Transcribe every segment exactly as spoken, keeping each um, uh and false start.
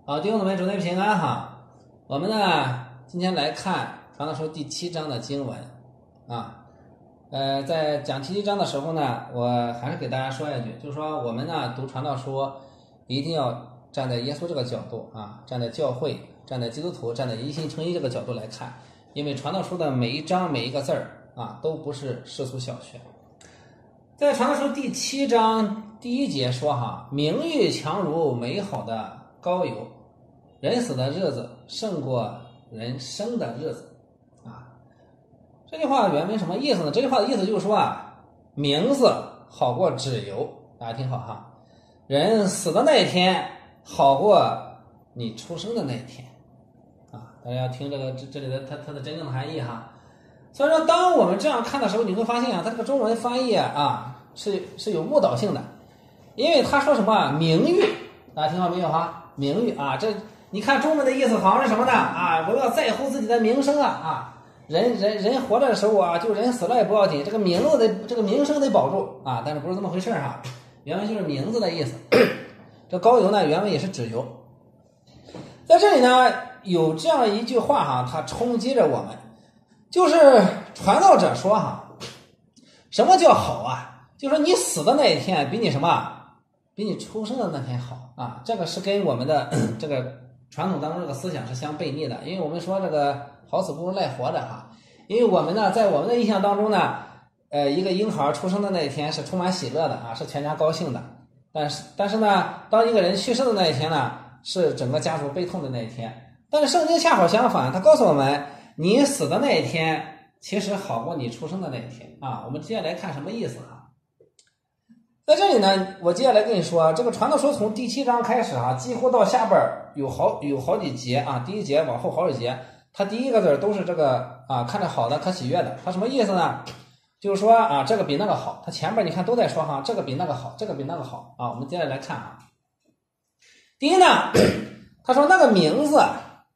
好，弟兄姊妹，主内平安哈。我们呢，今天来看《传道书》第七章的经文啊。呃，在讲第七章的时候呢，我还是给大家说一句，就是说我们呢读《传道书》，一定要站在耶稣这个角度啊，站在教会、站在基督徒、站在一心称一这个角度来看，因为《传道书》的每一章每一个字儿啊，都不是世俗小学。在《传道书》第七章第一节说哈，名誉强如美好的膏油，人死的日子胜过人生的日子啊。这句话原文什么意思呢？这句话的意思就是说啊，名字好过纸油，大家听好哈。人死的那一天好过你出生的那一天啊。大家要听这个这这里的它它的真正的含义哈。所以说，当我们这样看的时候，你会发现啊，它这个中文翻译啊是是有误导性的，因为他说什么名誉，大家听到没有哈？名誉啊，这你看中文的意思好像是什么呢？啊，我要在乎自己的名声啊啊，人人人活着的时候啊，就人死了也不要紧，这个名字得这个名声得保住啊，但是不是这么回事哈？原文就是名字的意思。这膏油呢，原文也是指油。在这里呢，有这样一句话哈，它冲击着我们。就是传道者说哈，什么叫好啊？就是说你死的那一天比你什么，比你出生的那天好啊。这个是跟我们的这个传统当中这个思想是相悖逆的，因为我们说这个好死不如赖活着哈。因为我们呢，在我们的印象当中呢，呃，一个婴孩出生的那一天是充满喜乐的啊，是全家高兴的。但是但是呢，当一个人去世的那一天呢，是整个家族悲痛的那一天。但是圣经恰好相反，他告诉我们，你死的那一天其实好过你出生的那一天啊。我们接下来看什么意思啊？在这里呢，我接下来跟你说，这个传道书从第七章开始啊，几乎到下边有好有好几节啊，第一节往后好几节，它第一个字都是这个啊，看着好的可喜悦的。它什么意思呢？就是说啊，这个比那个好。它前边你看都在说哈，这个比那个好，这个比那个好啊。我们接下来看啊，第一呢，他说那个名字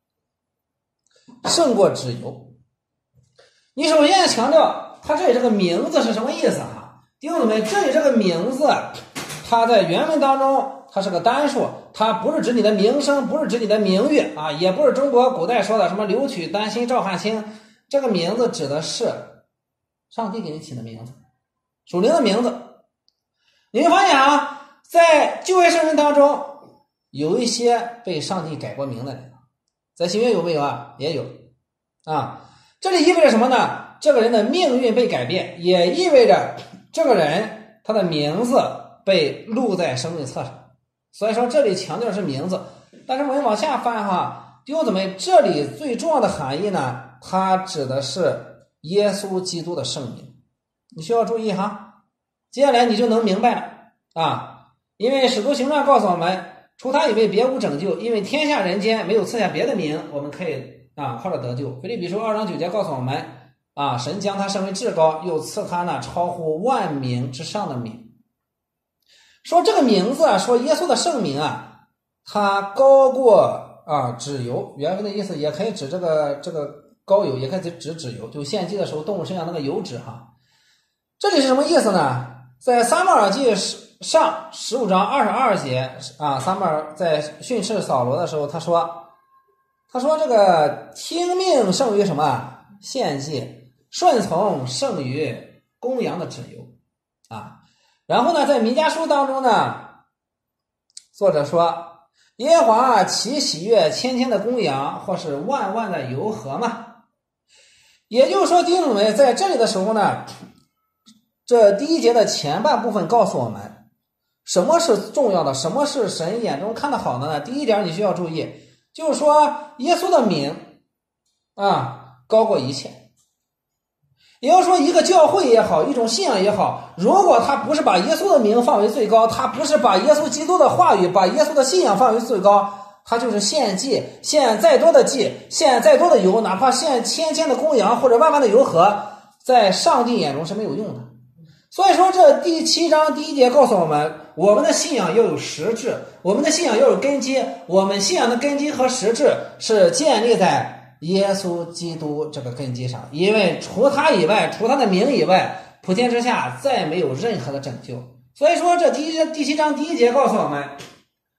胜过纸油。你首先强调他这里这个名字是什么意思哈？弟兄姊妹，这里这个名字它在原文当中它是个单数，它不是指你的名声，不是指你的名誉啊，也不是中国古代说的什么留取丹心照汗青。这个名字指的是上帝给你起的名字，属灵的名字。你会发现啊，在旧约圣经当中有一些被上帝改过名的人，在新约有没有啊？也有啊。这里意味着什么呢？这个人的命运被改变，也意味着这个人他的名字被录在生命册上。所以说这里强调的是名字，但是我们往下翻哈，弟兄姊妹，这里最重要的含义呢，它指的是耶稣基督的圣名。你需要注意哈，接下来你就能明白了啊。因为使徒行传告诉我们，除他以外别无拯救，因为天下人间没有赐下别的名，我们可以啊靠着得救。腓立比书二章九节告诉我们啊，神将他升为至高，又赐他那超乎万名之上的名。说这个名字啊，说耶稣的圣名啊，它高过啊脂油。原文的意思也可以指这个这个膏油，也可以指脂油，就献祭的时候动物身上那个油脂哈。这里是什么意思呢？在撒母耳记上十五章二十二节啊，撒母耳在训斥扫罗的时候，他说他说这个听命胜于什么？献祭，顺从胜于公羊的脂油啊。然后呢，在弥迦书当中呢，作者说耶和华岂喜悦千千的公羊，或是万万的油河吗？也就是说，弟兄们在这里的时候呢，这第一节的前半部分告诉我们什么是重要的，什么是神眼中看得好的呢？第一点你需要注意，就是说耶稣的名啊高过一切。也就是说，一个教会也好，一种信仰也好，如果他不是把耶稣的名放为最高，他不是把耶稣基督的话语，把耶稣的信仰放为最高，他就是献祭，献再多的祭，献再多的油，哪怕献千千的公羊或者万万的油河，在上帝眼中是没有用的。所以说，这第七章第一节告诉我们，我们的信仰要有实质，我们的信仰要有根基，我们信仰的根基和实质是建立在耶稣基督这个根基上，因为除他以外，除他的名以外，普天之下再没有任何的拯救。所以说，这第一第七章第一节告诉我们，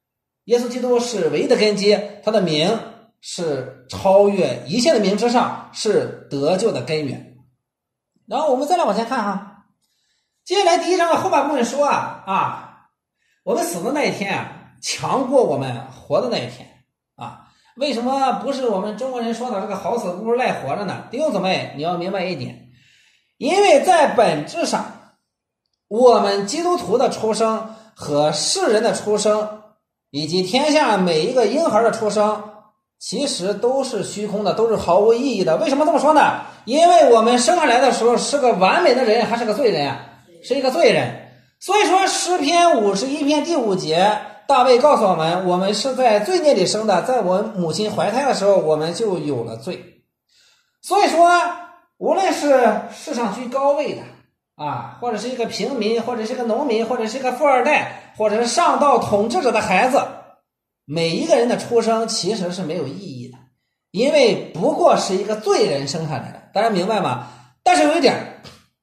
耶稣基督是唯一的根基，他的名是超越一切的名之上，是得救的根源。然后我们再来往前看哈，接下来第一章的后半部分说啊啊，我们死的那一天啊，强过我们活的那一天啊。为什么不是我们中国人说的这个好死不如赖活着呢？弟兄姊妹，你要明白一点，因为在本质上，我们基督徒的出生和世人的出生，以及天下每一个婴孩的出生，其实都是虚空的，都是毫无意义的。为什么这么说呢？因为我们生下来的时候是个完美的人还是个罪人啊？是一个罪人。所以说诗篇五十一篇第五节，大卫告诉我们，我们是在罪孽里生的，在我母亲怀胎的时候我们就有了罪。所以说无论是世上居高位的啊，或者是一个平民，或者是一个农民，或者是一个富二代，或者是上到统治者的孩子，每一个人的出生其实是没有意义的，因为不过是一个罪人生下来的。大家明白吗？但是有一点，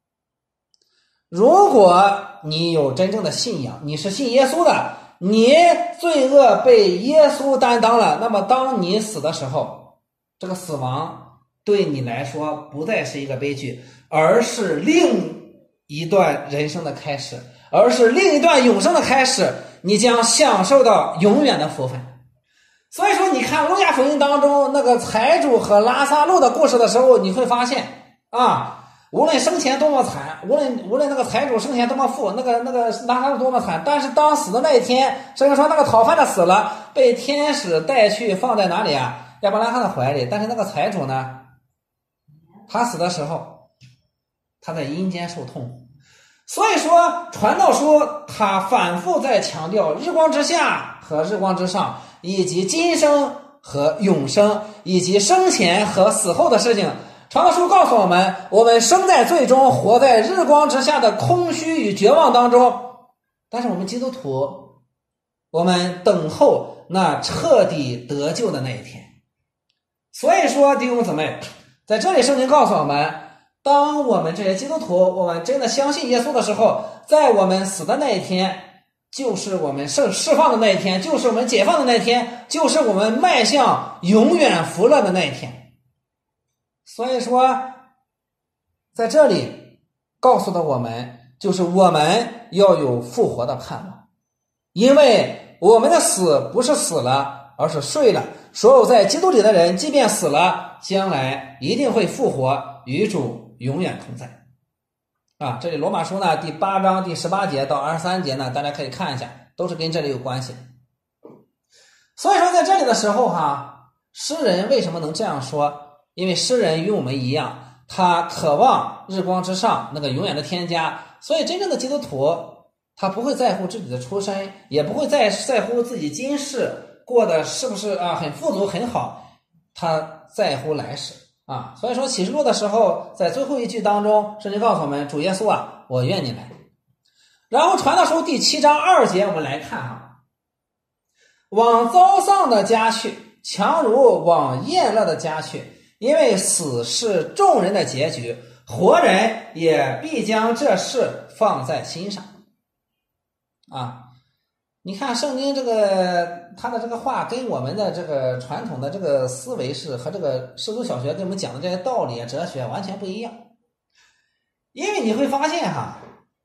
如果你有真正的信仰，你是信耶稣的，你罪恶被耶稣担当了，那么当你死的时候，这个死亡对你来说不再是一个悲剧，而是另一段人生的开始，而是另一段永生的开始，你将享受到永远的福分。所以说你看路加福音当中那个财主和拉撒路的故事的时候，你会发现啊，无论生前多么惨，无论无论那个财主生前多么富，那个那个拉撒路多么惨，但是当死的那一天，圣经说那个讨饭的死了，被天使带去放在哪里啊？亚伯拉罕的怀里。但是那个财主呢，他死的时候他在阴间受痛苦。所以说传道书他反复在强调日光之下和日光之上，以及今生和永生，以及生前和死后的事情。传道书告诉我们，我们生在最终活在日光之下的空虚与绝望当中，但是我们基督徒，我们等候那彻底得救的那一天。所以说弟兄姊妹，在这里圣经告诉我们，当我们这些基督徒我们真的相信耶稣的时候，在我们死的那一天，就是我们释释放的那一天，就是我们解放的那一天，就是我们迈向永远福乐的那一天。所以说在这里告诉的我们，就是我们要有复活的盼望，因为我们的死不是死了，而是睡了。所有在基督里的人，即便死了，将来一定会复活，与主永远同在啊。这里罗马书呢第八章第十八节到二十三节呢，大家可以看一下，都是跟这里有关系。所以说在这里的时候哈，诗人为什么能这样说？因为诗人与我们一样，他渴望日光之上那个永远的天家。所以真正的基督徒，他不会在乎自己的出身，也不会再在乎自己今世过得是不是啊很富足很好，他在乎来世啊。所以说启示录的时候，在最后一句当中，圣经告诉我们，主耶稣啊，我愿你来。然后传道书第七章二节，我们来看哈，往遭丧的家去，强如往宴乐的家去，因为死是众人的结局，活人也必将这事放在心上啊。你看圣经这个他的这个话跟我们的这个传统的这个思维是和这个世俗小学跟我们讲的这些道理哲学完全不一样。因为你会发现哈，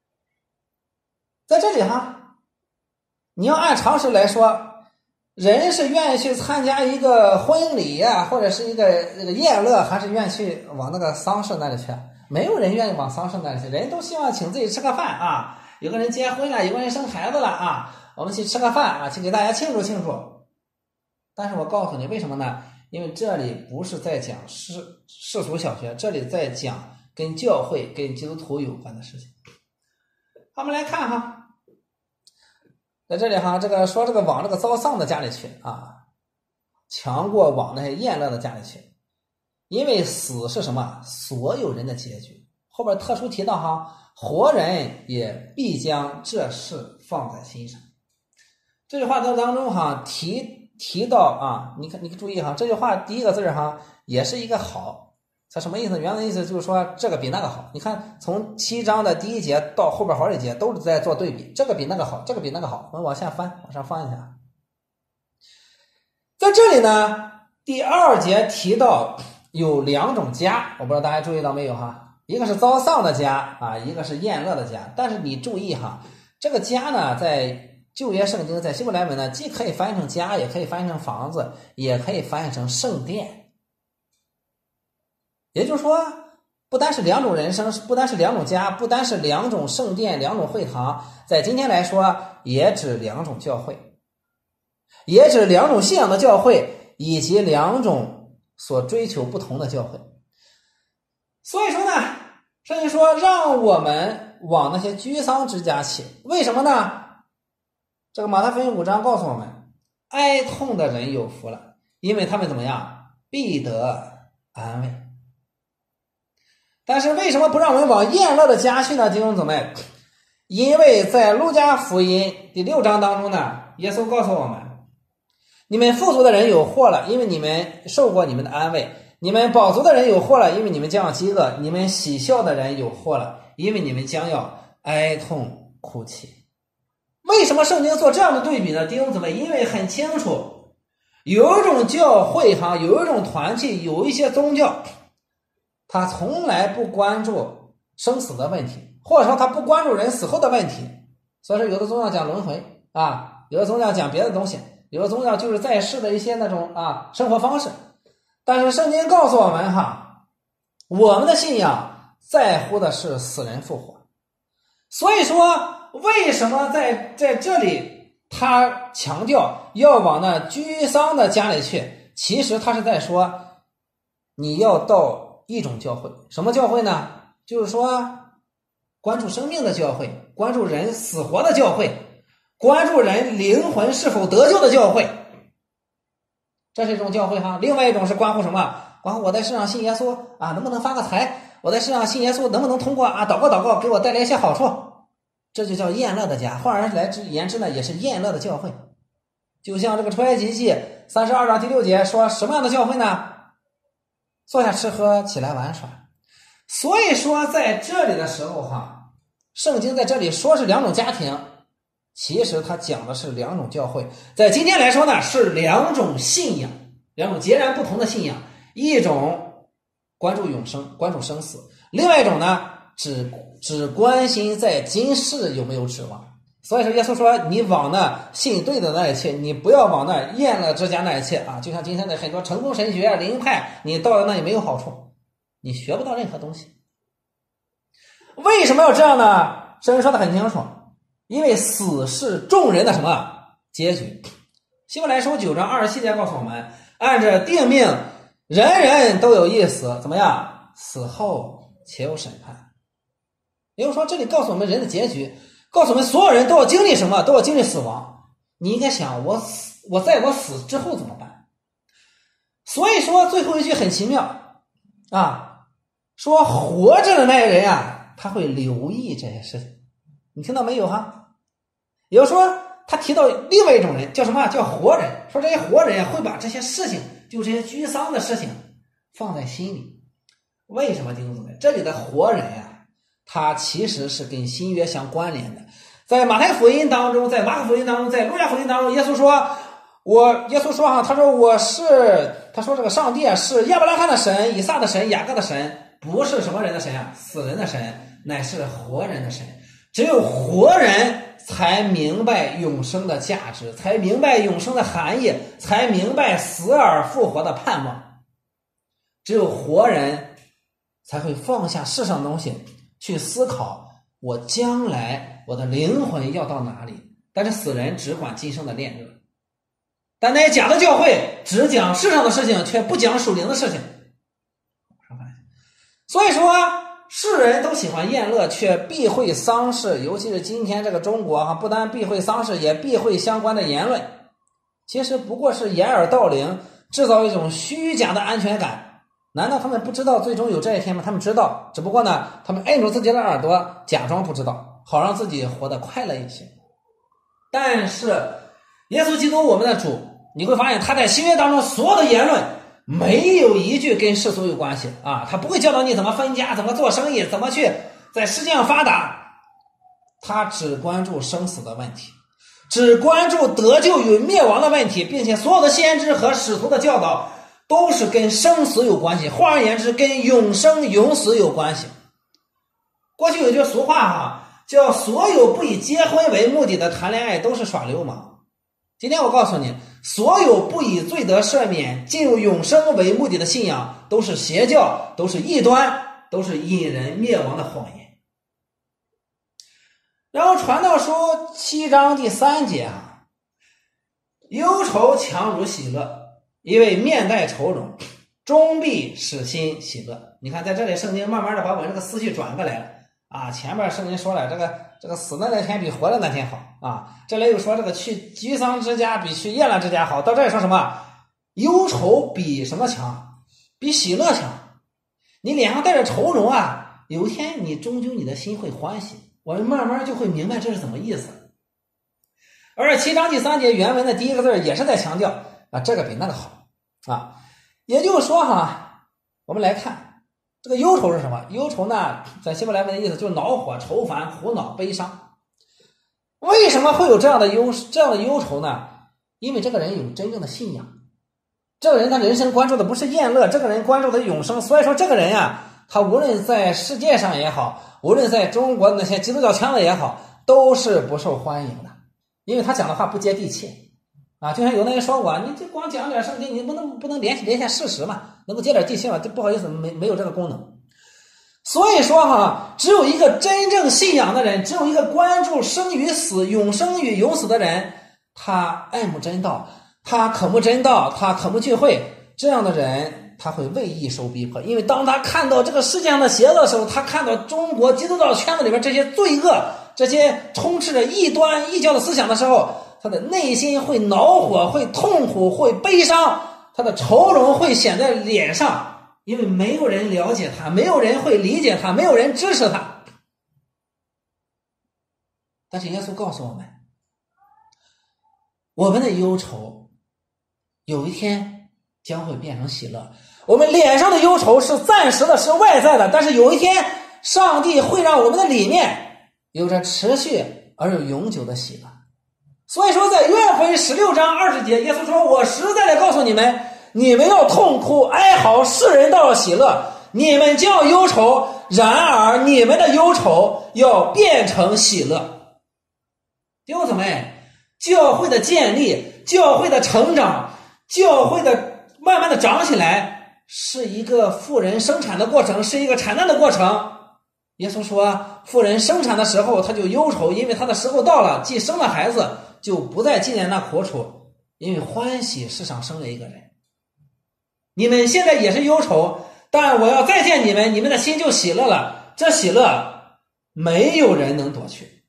在这里哈，你要按常识来说，人是愿意去参加一个婚礼啊，或者是一个这个宴乐，还是愿意去往那个丧事那里去？没有人愿意往丧事那里去，人都希望请自己吃个饭啊，有个人结婚了，有个人生孩子了啊，我们去吃个饭啊，去给大家庆祝庆祝。但是我告诉你为什么呢？因为这里不是在讲世世俗小学，这里在讲跟教会跟基督徒有关的事情。我们来看哈，在这里哈，这个说这个往这个遭丧的家里去啊，强过往那些宴乐的家里去，因为死是什么？所有人的结局。后边特殊提到哈，活人也必将这事放在心上。这句话当中哈提提到啊，你看你注意哈，这句话第一个字哈也是一个好，它什么意思？原来的意思就是说这个比那个好。你看从七章的第一节到后边好几节都是在做对比，这个比那个好，这个比那个好。我们往下翻，往上翻一下。 在这里呢，第二节提到有两种家，我不知道大家注意到没有哈，一个是遭丧的家啊，一个是宴乐的家。但是你注意哈，这个家呢，在旧约圣经，在希伯来文呢，既可以翻译成家，也可以翻译成房子，也可以翻译成圣殿。也就是说，不单是两种人生，不单是两种家，不单是两种圣殿、两种会堂，在今天来说，也指两种教会，也指两种信仰的教会，以及两种所追求不同的教会。所以说呢，圣经说让我们往那些居丧之家去，为什么呢？这个马太福音五章告诉我们，哀痛的人有福了，因为他们怎么样？必得安慰。但是为什么不让我们往宴乐的家去呢？弟兄姊妹，因为在路加福音第六章当中呢，耶稣告诉我们，你们富足的人有祸了，因为你们受过你们的安慰；你们饱足的人有祸了，因为你们将要饥饿；你们喜笑的人有祸了，因为你们将要哀痛哭泣。为什么圣经做这样的对比呢？弟兄姊妹，因为很清楚，有一种教会哈，有一种团体，有一些宗教，他从来不关注生死的问题，或者说他不关注人死后的问题。所以说有的宗教讲轮回啊，有的宗教讲别的东西，有的宗教就是在世的一些那种啊生活方式。但是圣经告诉我们哈，我们的信仰在乎的是死人复活。所以说为什么在在这里他强调要往那居丧的家里去，其实他是在说你要到一种教会。什么教会呢？就是说关注生命的教会，关注人死活的教会，关注人灵魂是否得救的教会，这是一种教会哈。另外一种是关乎什么？关乎我在世上信耶稣啊，能不能发个财？我在世上信耶稣，能不能通过啊祷告祷告给我带来一些好处？这就叫宴乐的家。换而来之言之呢，也是宴乐的教会。就像这个出埃及记三十二章第六节说，什么样的教会呢？坐下吃喝，起来玩耍。所以说在这里的时候哈，圣经在这里说是两种家庭，其实它讲的是两种教会。在今天来说呢，是两种信仰，两种截然不同的信仰。一种关注永生，关注生死；另外一种呢，只只关心在今世有没有指望。所以说耶稣说，你往那信对的那里去，你不要往那宴乐之家那里去啊！就像今天的很多成功神学灵派，你到了那里没有好处，你学不到任何东西。为什么要这样呢？圣经说的很清楚，因为死是众人的什么结局。希伯来书九章二十七节告诉我们，按着定命，人人都有一死，怎么样？死后且有审判。也就是说，这里告诉我们人的结局，告诉我们所有人都要经历什么？都要经历死亡。你应该想，我死，我在我死之后怎么办？所以说最后一句很奇妙啊，说活着的那个人啊，他会留意这些事情。你听到没有哈？也就是说，他提到另外一种人，叫什么？叫活人。说这些活人会把这些事情，就这些居丧的事情放在心里。为什么弟兄姊妹？这里的活人呀、啊，他其实是跟新约相关联的。在马太福音当中，在马可福音当中，在路加福音当中，耶稣说，我耶稣说哈，他说我是，他说这个上帝啊是亚伯拉罕的神，以撒的神，雅各的神，不是什么人的神啊，死人的神，乃是活人的神。只有活人才明白永生的价值，才明白永生的含义，才明白死而复活的盼望。只有活人才会放下世上的东西，去思考我将来我的灵魂要到哪里。但是死人只管今生的恋热，但那些假的教会只讲世上的事情，却不讲属灵的事情。所以说世人都喜欢宴乐，却避讳丧事，尤其是今天这个中国哈，不单避讳丧事，也避讳相关的言论。其实不过是掩耳盗铃，制造一种虚假的安全感。难道他们不知道最终有这一天吗？他们知道，只不过呢，他们摁住自己的耳朵，假装不知道，好让自己活得快乐一些。但是耶稣基督我们的主，你会发现他在新约当中所有的言论没有一句跟世俗有关系啊！他不会教导你怎么分家，怎么做生意，怎么去在世界上发达，他只关注生死的问题。 只关注得救与灭亡的问题，并且所有的先知和使徒的教导都是跟生死有关系，换而言之，跟永生永死有关系。过去有句俗话哈，叫所有不以结婚为目的的谈恋爱都是耍流氓。今天我告诉你，所有不以罪得赦免进入永生为目的的信仰都是邪教，都是异端，都是引人灭亡的谎言。然后传道书七章第三节啊，忧愁强如喜乐，因为面带愁容，终必使心喜乐。你看在这里圣经慢慢的把我这个思绪转过来了啊，前面圣经说了这个这个死的那天比活的那天好啊，这里又说这个去居丧之家比去宴乐之家好，到这里说什么忧愁比什么强，比喜乐强。你脸上带着愁容啊，有一天你终究你的心会欢喜，我们慢慢就会明白这是怎么意思。而七章第三节原文的第一个字也是在强调啊，这个比那个好啊。也就是说哈，我们来看这个忧愁是什么？忧愁呢，在希伯来文的意思就是恼火、愁烦、苦恼、悲伤。为什么会有这样的忧这样的忧愁呢？因为这个人有真正的信仰，这个人他人生关注的不是宴乐，这个人关注的永生。所以说这个人啊，他无论在世界上也好，无论在中国的那些基督教圈子也好，都是不受欢迎的，因为他讲的话不接地气啊。就像有的人说过，你就光讲点圣经，你不能不能联系联系事实嘛，能够接点地气嘛？这不好意思，没没有这个功能。所以说哈，只有一个真正信仰的人，只有一个关注生与死、永生与永死的人，他爱慕真道，他渴慕真道，他渴慕聚会，这样的人他会为义受逼迫。因为当他看到这个世界上的邪恶的时候，他看到中国基督教圈子里边这些罪恶，这些充斥着异端异教的思想的时候，他的内心会恼火，会痛苦，会悲伤，他的愁容会显在脸上，因为没有人了解他，没有人会理解他，没有人支持他。但是耶稣告诉我们，我们的忧愁有一天将会变成喜乐。我们脸上的忧愁是暂时的，是外在的，但是有一天上帝会让我们的里面有着持续而又永久的喜乐。所以说在约翰福音十六章二十节，耶稣说，我实在的告诉你们，你们要痛哭哀嚎，世人倒要喜乐，你们将忧愁，然而你们的忧愁要变成喜乐。弟兄姊妹，教会的建立，教会的成长，教会的慢慢的长起来，是一个妇人生产的过程，是一个产难的过程。耶稣说，妇人生产的时候他就忧愁，因为他的时候到了，既生了孩子，就不再纪念那苦楚，因为欢喜世上生了一个人。你们现在也是忧愁，但我要再见你们，你们的心就喜乐了，这喜乐没有人能夺去。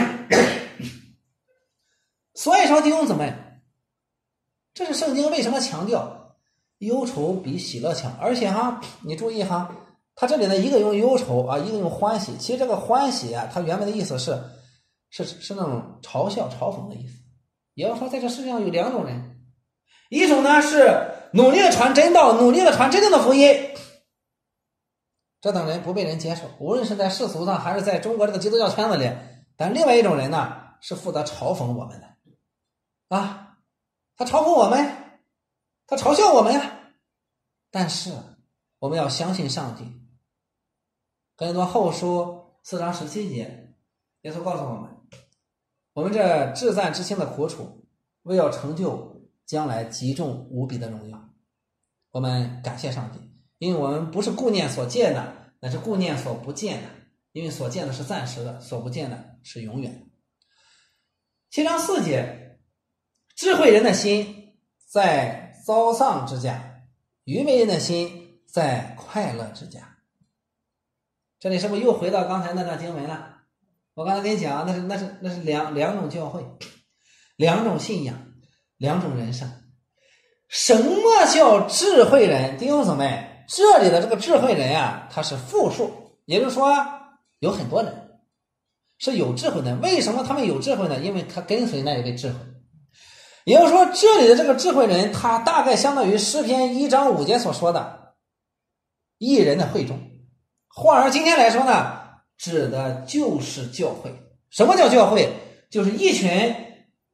所以说弟兄姊妹，这是圣经为什么强调忧愁比喜乐强。而且哈，你注意哈，他这里呢一个用忧愁啊，一个用欢喜。其实这个欢喜啊，它原本的意思是是是那种嘲笑嘲讽的意思。也要说在这世界上有两种人，一种呢是努力的传真道，努力的传真正的福音，这等人不被人接受，无论是在世俗上还是在中国这个基督教圈子里。但另外一种人呢，是负责嘲讽我们的啊，他嘲讽我们，他嘲笑我们呀。但是我们要相信上帝。哥林多后书四章十七节，耶稣告诉我们，我们这至暂至轻的苦楚，为要成就将来极重无比的荣耀。我们感谢上帝，因为我们不是顾念所见的，乃是顾念所不见的，因为所见的是暂时的，所不见的是永远的。七章四节，智慧人的心在遭丧之家，愚昧人的心在快乐之家。这里是不是又回到刚才那段经文了？我刚才跟你讲，那是那是那是两两种教会，两种信仰，两种人生。什么叫智慧人？弟兄姊妹，这里的这个智慧人啊，它是复数，也就是说有很多人是有智慧的。为什么他们有智慧呢？因为他跟随那一位智慧。也就是说，这里的这个智慧人，他大概相当于诗篇一章五节所说的义人的会众。换而今天来说呢，指的就是教会。什么叫教会？就是一群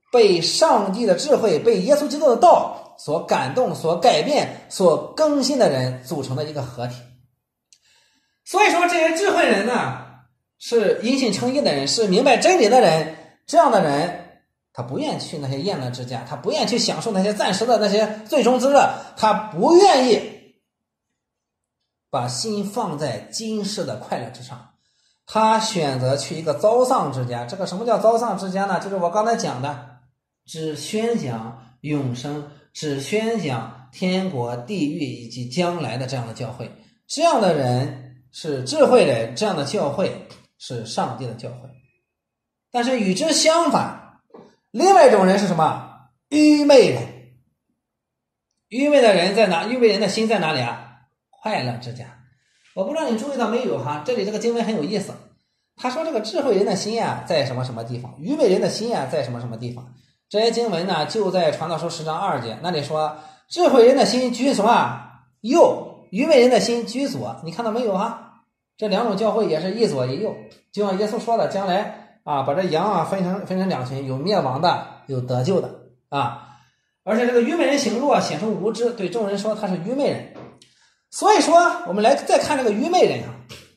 被上帝的智慧、被耶稣基督的道所感动、所改变、所更新的人组成的一个合体。所以说这些智慧人呢，是因信称义的人，是明白真理的人。这样的人他不愿去那些宴乐之家，他不愿去享受那些暂时的那些最终之乐，他不愿意把心放在今世的快乐之上，他选择去一个遭丧之家。这个什么叫遭丧之家呢？就是我刚才讲的，只宣讲永生，只宣讲天国、地狱以及将来的这样的教会。这样的人是智慧人，这样的教会是上帝的教会。但是与之相反，另外一种人是什么？愚昧人。愚昧的人在哪？愚昧人的心在哪里啊？快乐之家。我不知道你注意到没有哈，这里这个经文很有意思。他说这个智慧人的心啊在什么什么地方，愚昧人的心啊在什么什么地方。这些经文呢就在传道书十章二节，那里说智慧人的心居什么右，愚昧人的心居左。你看到没有哈？这两种教会也是一左一右，就像耶稣说的，将来啊，把这羊啊分成分成两群，有灭亡的，有得救的啊。而且这个愚昧人行路啊，显出无知，对众人说他是愚昧人。所以说，我们来再看这个愚昧人啊，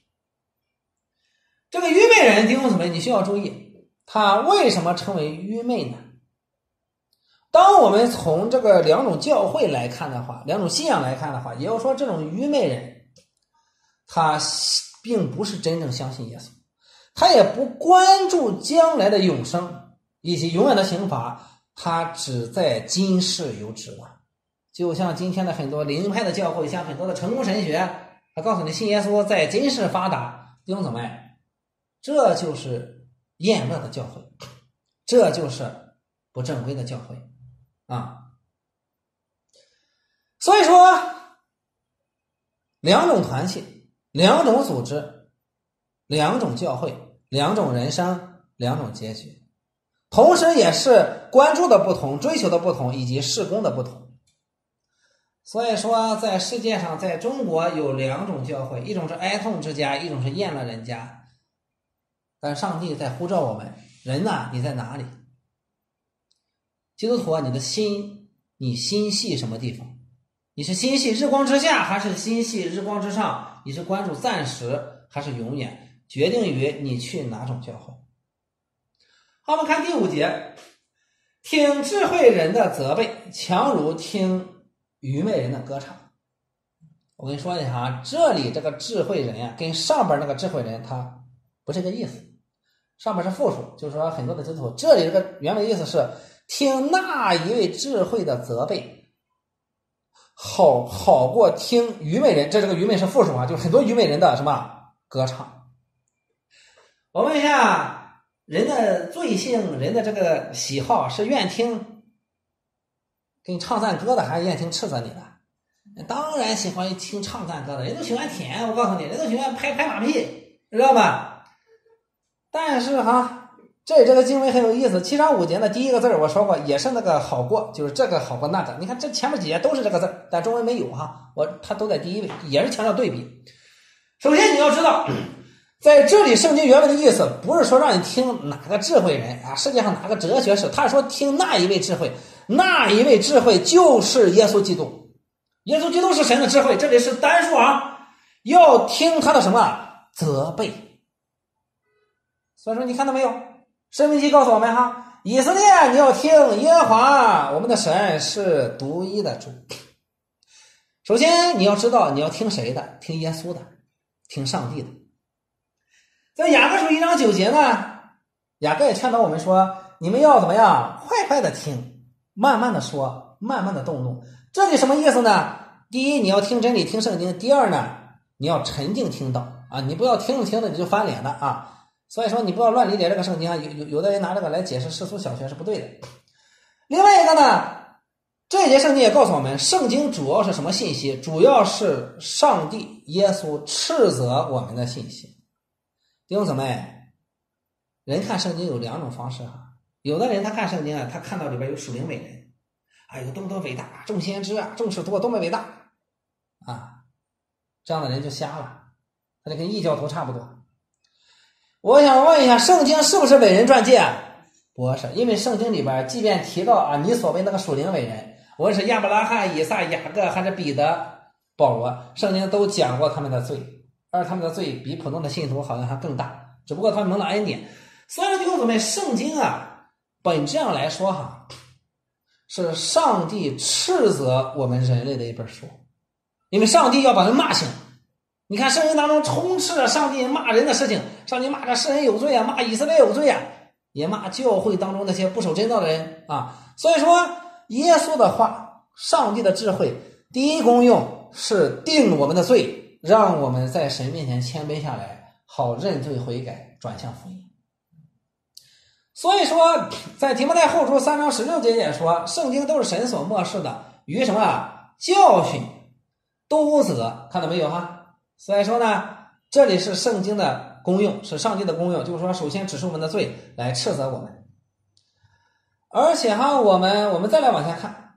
这个愚昧人弟兄姊妹，你需要注意，他为什么称为愚昧呢？当我们从这个两种教会来看的话，两种信仰来看的话，也就是说，这种愚昧人，他并不是真正相信耶稣。他也不关注将来的永生以及永远的刑罚，他只在今世有指望。就像今天的很多灵派的教会，像很多的成功神学，他告诉你信耶稣在今世发达，弟兄姊妹，这就是厌乐的教会，这就是不正规的教会啊。所以说，两种团体，两种组织，两种教会，两种人生，两种结局，同时也是关注的不同，追求的不同，以及事工的不同。所以说在世界上，在中国有两种教会，一种是哀痛之家，一种是厌乐人家。但上帝在呼召我们，人呐，你在哪里？基督徒啊，你的心，你心系什么地方？你是心系日光之下，还是心系日光之上？你是关注暂时还是永远？决定于你去哪种教会。好，我们看第五节，听智慧人的责备，强如听愚昧人的歌唱。我跟你说一下啊，这里这个智慧人呀、啊，跟上边那个智慧人他不是这个意思。上边是复数，就是说很多的基督徒，这里这个原本意思是听那一位智慧的责备，好好过听愚昧人。这这个愚昧是复数啊，就是很多愚昧人的什么歌唱。我问一下，人的罪性，人的这个喜好是愿听给你唱赞歌的，还是愿听斥责你的？当然喜欢听唱赞歌的，人都喜欢舔，我告诉你，人都喜欢拍拍马屁，知道吧？但是哈，这这个经文很有意思。七章五节的第一个字我说过，也是那个好过，就是这个好过那个。你看这前面几节都是这个字，但中文没有哈，我它都在第一位，也是强调对比。首先你要知道，在这里圣经原文的意思不是说让你听哪个智慧人啊，世界上哪个哲学史，他是说听那一位智慧，那一位智慧就是耶稣基督。耶稣基督是神的智慧，这里是单数啊，要听他的什么责备。所以说你看到没有，申命记告诉我们哈，以色列你要听耶和华我们的神是独一的主。首先你要知道你要听谁的，听耶稣的，听上帝的。在雅各书一章九节呢，雅各也劝导我们说，你们要怎么样，快快的听，慢慢的说，慢慢的动怒。这里什么意思呢？第一，你要听真理，听圣经；第二呢，你要沉静听道啊，你不要听着听着你就翻脸了啊。所以说你不要乱理解这个圣经啊，有有有的人拿这个来解释世俗小学是不对的。另外一个呢，这一节圣经也告诉我们，圣经主要是什么信息？主要是上帝耶稣斥责我们的信息。弟兄姊妹，人看圣经有两种方式哈，有的人他看圣经啊，他看到里边有属灵伟人啊，有多么多伟大，众先知啊，众使徒多么伟大啊，这样的人就瞎了，他就跟异教徒差不多。我想问一下，圣经是不是伟人传记啊？ 不是，因为圣经里边即便提到啊，你所谓那个属灵伟人，无论是亚伯拉罕、以撒、雅各还是彼得、保罗，圣经都讲过他们的罪，而他们的罪比普通的信徒好像还更大，只不过他们蒙了恩典。所以说弟兄姊妹，圣经啊本质上来说哈，是上帝斥责我们人类的一本书，因为上帝要把人骂醒。你看圣经当中充斥着上帝骂人的事情，上帝骂这世人有罪啊，骂以色列有罪啊，也骂教会当中那些不守真道的人啊。所以说耶稣的话，上帝的智慧，第一功用是定我们的罪，让我们在神面前谦卑下来，好认罪悔改，转向福音。所以说在提摩太后书三章十六节也说，圣经都是神所默示的，于什么啊？教训、督责，看到没有哈？所以说呢，这里是圣经的功用，是上帝的功用，就是说首先指出我们的罪，来斥责我们。而且哈，我们我们再来往下看，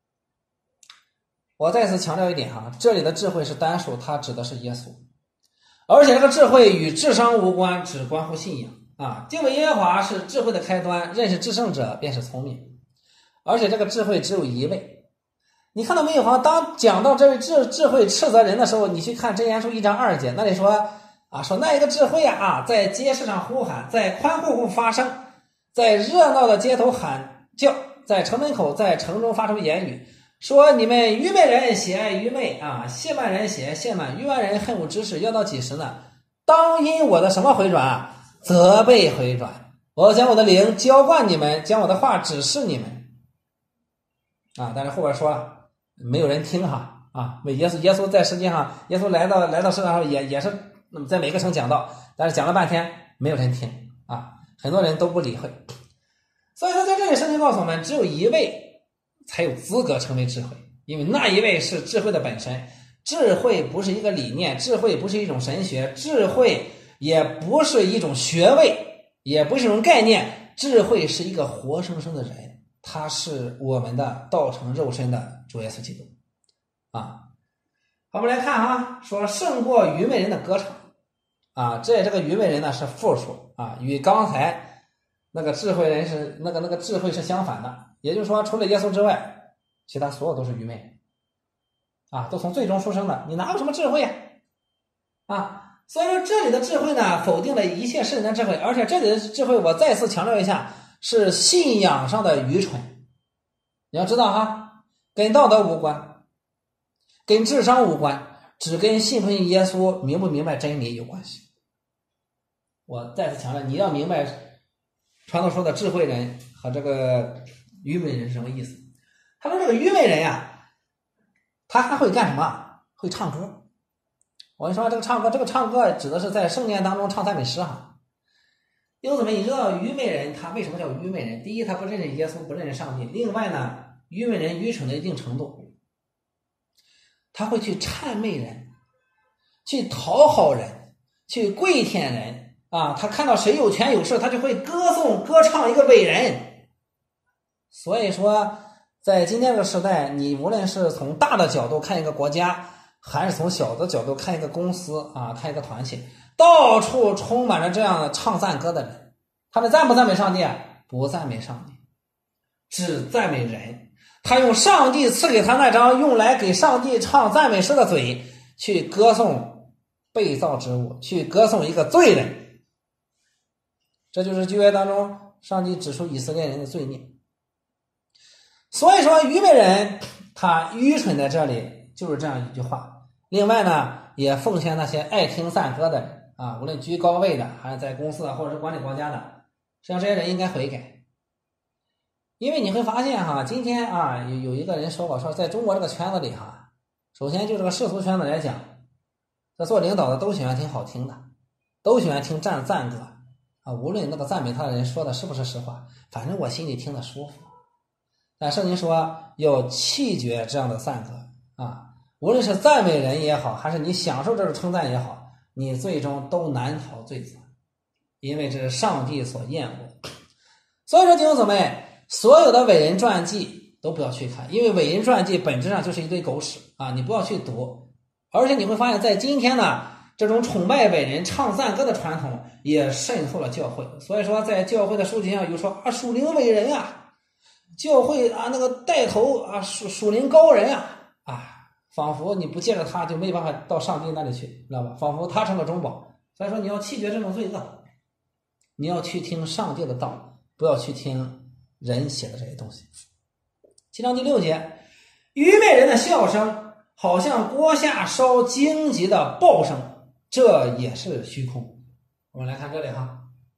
我再次强调一点哈，这里的智慧是单数，它指的是耶稣，而且这个智慧与智商无关，只关乎信仰啊。敬畏耶和华是智慧的开端，认识至圣者便是聪明，而且这个智慧只有一位。你看到没有哈？当讲到这位智智慧斥责人的时候，你去看箴言书一章二节，那里说啊，说那一个智慧啊啊，在街市上呼喊，在宽户户发声，在热闹的街头喊叫，在城门口，在城中发出言语，说你们愚昧人喜爱愚昧啊，亵慢人喜爱亵慢，愚顽人恨恶知识，要到几时呢？当因我的什么回转啊？责备回转，我将我的灵浇灌你们，将我的话指示你们啊。但是后边说了，没有人听哈啊！耶稣耶稣在世界上，耶稣来到来到世上时候也也是在每个城讲道，但是讲了半天没有人听啊，很多人都不理会。所以说在这里圣经告诉我们，只有一位才有资格成为智慧，因为那一位是智慧的本身。智慧不是一个理念，智慧不是一种神学，智慧也不是一种学位，也不是一种概念，智慧是一个活生生的人，他是我们的道成肉身的主耶稣基督啊。好，我们来看哈，说胜过愚昧人的歌唱啊，这这个愚昧人呢是复数啊，与刚才那个智慧人是那个那个智慧是相反的，也就是说除了耶稣之外，其他所有都是愚昧啊，都从罪中出生的，你哪有什么智慧呀啊？所以说这里的智慧呢，否定了一切世人的智慧，而且这里的智慧我再次强调一下，是信仰上的愚蠢。你要知道哈，跟道德无关，跟智商无关，只跟信不信耶稣明不明白真理有关系。我再次强调，你要明白传道说的智慧人和这个愚昧人是什么意思。他说这个愚昧人呀，他还会干什么？会唱歌。我跟你说这个唱歌，这个唱歌指的是在圣殿当中唱赞美诗哈。弟兄姊妹，你知道愚昧人他为什么叫愚昧人？第一，他不认识耶稣，不认识上帝。另外呢，愚昧人愚蠢到一定程度，他会去谄媚人，去讨好人，去跪舔人啊！他看到谁有权有势，他就会歌颂歌唱一个伟人。所以说在今天这个时代，你无论是从大的角度看一个国家，还是从小的角度看一个公司啊，看一个团体，到处充满着这样的唱赞歌的人。他们赞不赞美上帝啊？不赞美上帝，只赞美人。他用上帝赐给他那张用来给上帝唱赞美诗的嘴，去歌颂被造之物，去歌颂一个罪人。这就是旧约当中上帝指出以色列人的罪孽。所以说愚昧人他愚蠢在这里，就是这样一句话。另外呢，也奉劝那些爱听赞歌的人啊，无论居高位的还是在公司或者是管理国家的，实际上这些人应该悔改。因为你会发现哈，今天啊有有一个人说过，说在中国这个圈子里哈，首先就这个世俗圈子来讲，这做领导的都喜欢听好听的，都喜欢听赞赞歌啊，无论那个赞美他的人说的是不是实话，反正我心里听得舒服。但圣经说要弃绝这样的赞歌啊，无论是赞美人也好，还是你享受这种称赞也好，你最终都难逃罪责，因为这是上帝所厌恶。所以说弟兄姊妹，所有的伟人传记都不要去看，因为伟人传记本质上就是一堆狗屎啊，你不要去读。而且你会发现在今天呢， 这种崇拜伟人、唱赞歌的传统也渗透了教会。所以说，在教会的书籍上有说啊，属灵伟人啊，教会啊那个带头啊属属灵高人啊啊，仿佛你不借着他就没办法到上帝那里去，知道吧？仿佛他成了中保。所以说，你要弃绝这种罪恶，你要去听上帝的道，不要去听人写的这些东西。七章第六节，愚昧人的笑声好像锅下烧荆棘的爆声，这也是虚空。我们来看这里哈，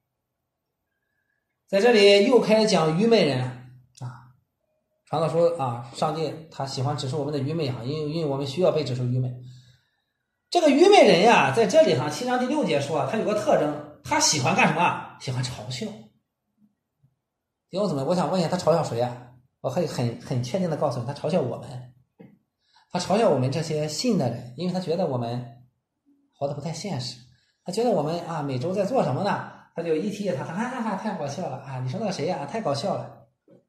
在这里又开始讲愚昧人啊。传道说啊，上帝他喜欢指出我们的愚昧哈，因为因为我们需要被指出愚昧。这个愚昧人呀，在这里哈，七章第六节说他有个特征，他喜欢干什么？喜欢嘲笑。弟兄姊妹，我想问一下，他嘲笑谁呀？我可以很很确定的告诉你，他嘲笑我们，他嘲笑我们这些信的人，因为他觉得我们活得不太现实，他觉得我们啊每周在做什么呢？他就一提他，哈哈哈，太搞笑了啊！你说那个谁呀？太搞笑了。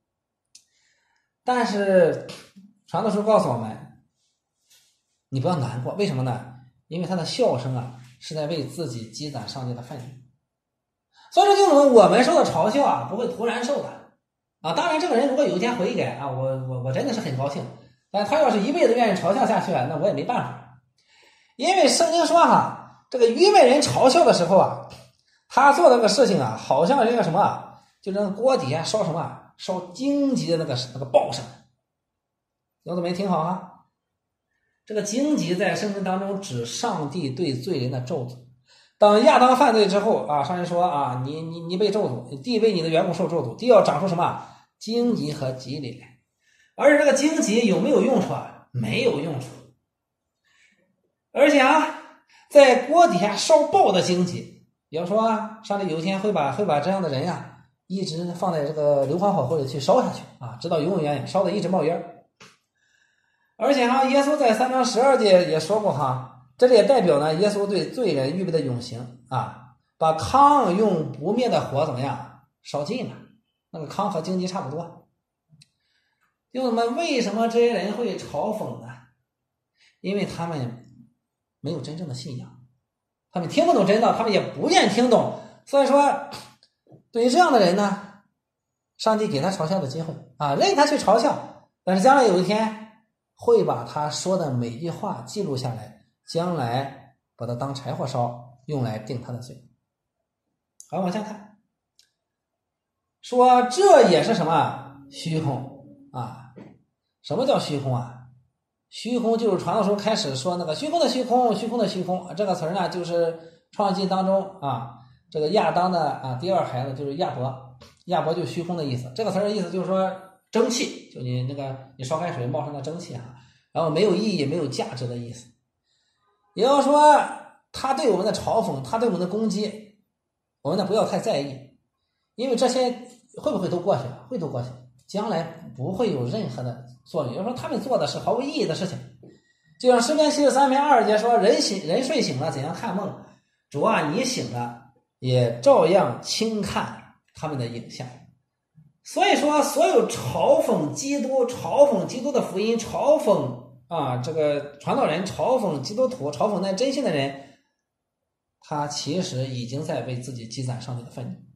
但是传道书告诉我们，你不要难过，为什么呢？因为他的笑声啊是在为自己积攒上帝的愤怒。所以说，弟兄们，我们受到嘲笑啊，不会突然受的啊。当然，这个人如果有一天悔改啊，我我我真的是很高兴。但他要是一辈子愿意嘲笑下去啊，那我也没办法。因为圣经说哈，这个愚昧人嘲笑的时候啊，他做的那个事情啊，好像这个什么，就那个锅底下烧什么，烧荆棘的那个那个爆声。弟兄姊妹听好啊，这个荆棘在圣经当中指上帝对罪人的咒诅。当亚当犯罪之后啊，上帝说啊，你你你被咒诅，地为你的缘故受咒诅，地要长出什么荆棘和棘藜来。而这个荆棘有没有用处啊？没有用处。而且啊，在锅底下烧爆的荆棘，比方说啊，上帝有一天会把会把这样的人呀、啊，一直放在这个硫磺火候里去烧下去啊，直到永永远远烧的一直冒烟。而且哈、啊，耶稣在三章十二节也说过哈。这里也代表呢，耶稣对罪人预备的永刑啊，把糠用不灭的火怎么样烧尽了，那个糠和荆棘差不多。弟兄们，为什么这些人会嘲讽呢？因为他们没有真正的信仰，他们听不懂真道，他们也不愿听懂。所以说，对于这样的人呢，上帝给他嘲笑的机会啊，任他去嘲笑，但是将来有一天会把他说的每句话记录下来。将来把它当柴火烧，用来定他的罪。好，往下看，说这也是什么虚空啊？什么叫虚空啊？虚空就是传道书开始说那个虚空的虚空，虚空的虚空这个词呢，就是创世纪当中啊，这个亚当的啊第二孩子就是亚伯，亚伯就虚空的意思。这个词的意思就是说蒸汽，就你那个你烧开水冒上的蒸汽啊，然后没有意义、没有价值的意思。也要说他对我们的嘲讽，他对我们的攻击，我们呢不要太在意，因为这些会不会都过去了？会都过去，将来不会有任何的作用。也就是说他们做的是毫无意义的事情。就像诗篇七十三篇二节说，人醒人睡醒了怎样看梦，主啊你醒了也照样轻看他们的影像。所以说所有嘲讽基督、嘲讽基督的福音、嘲讽啊，这个传道人嘲讽基督徒、嘲讽那真信的人，他其实已经在为自己积攒上帝的愤怒。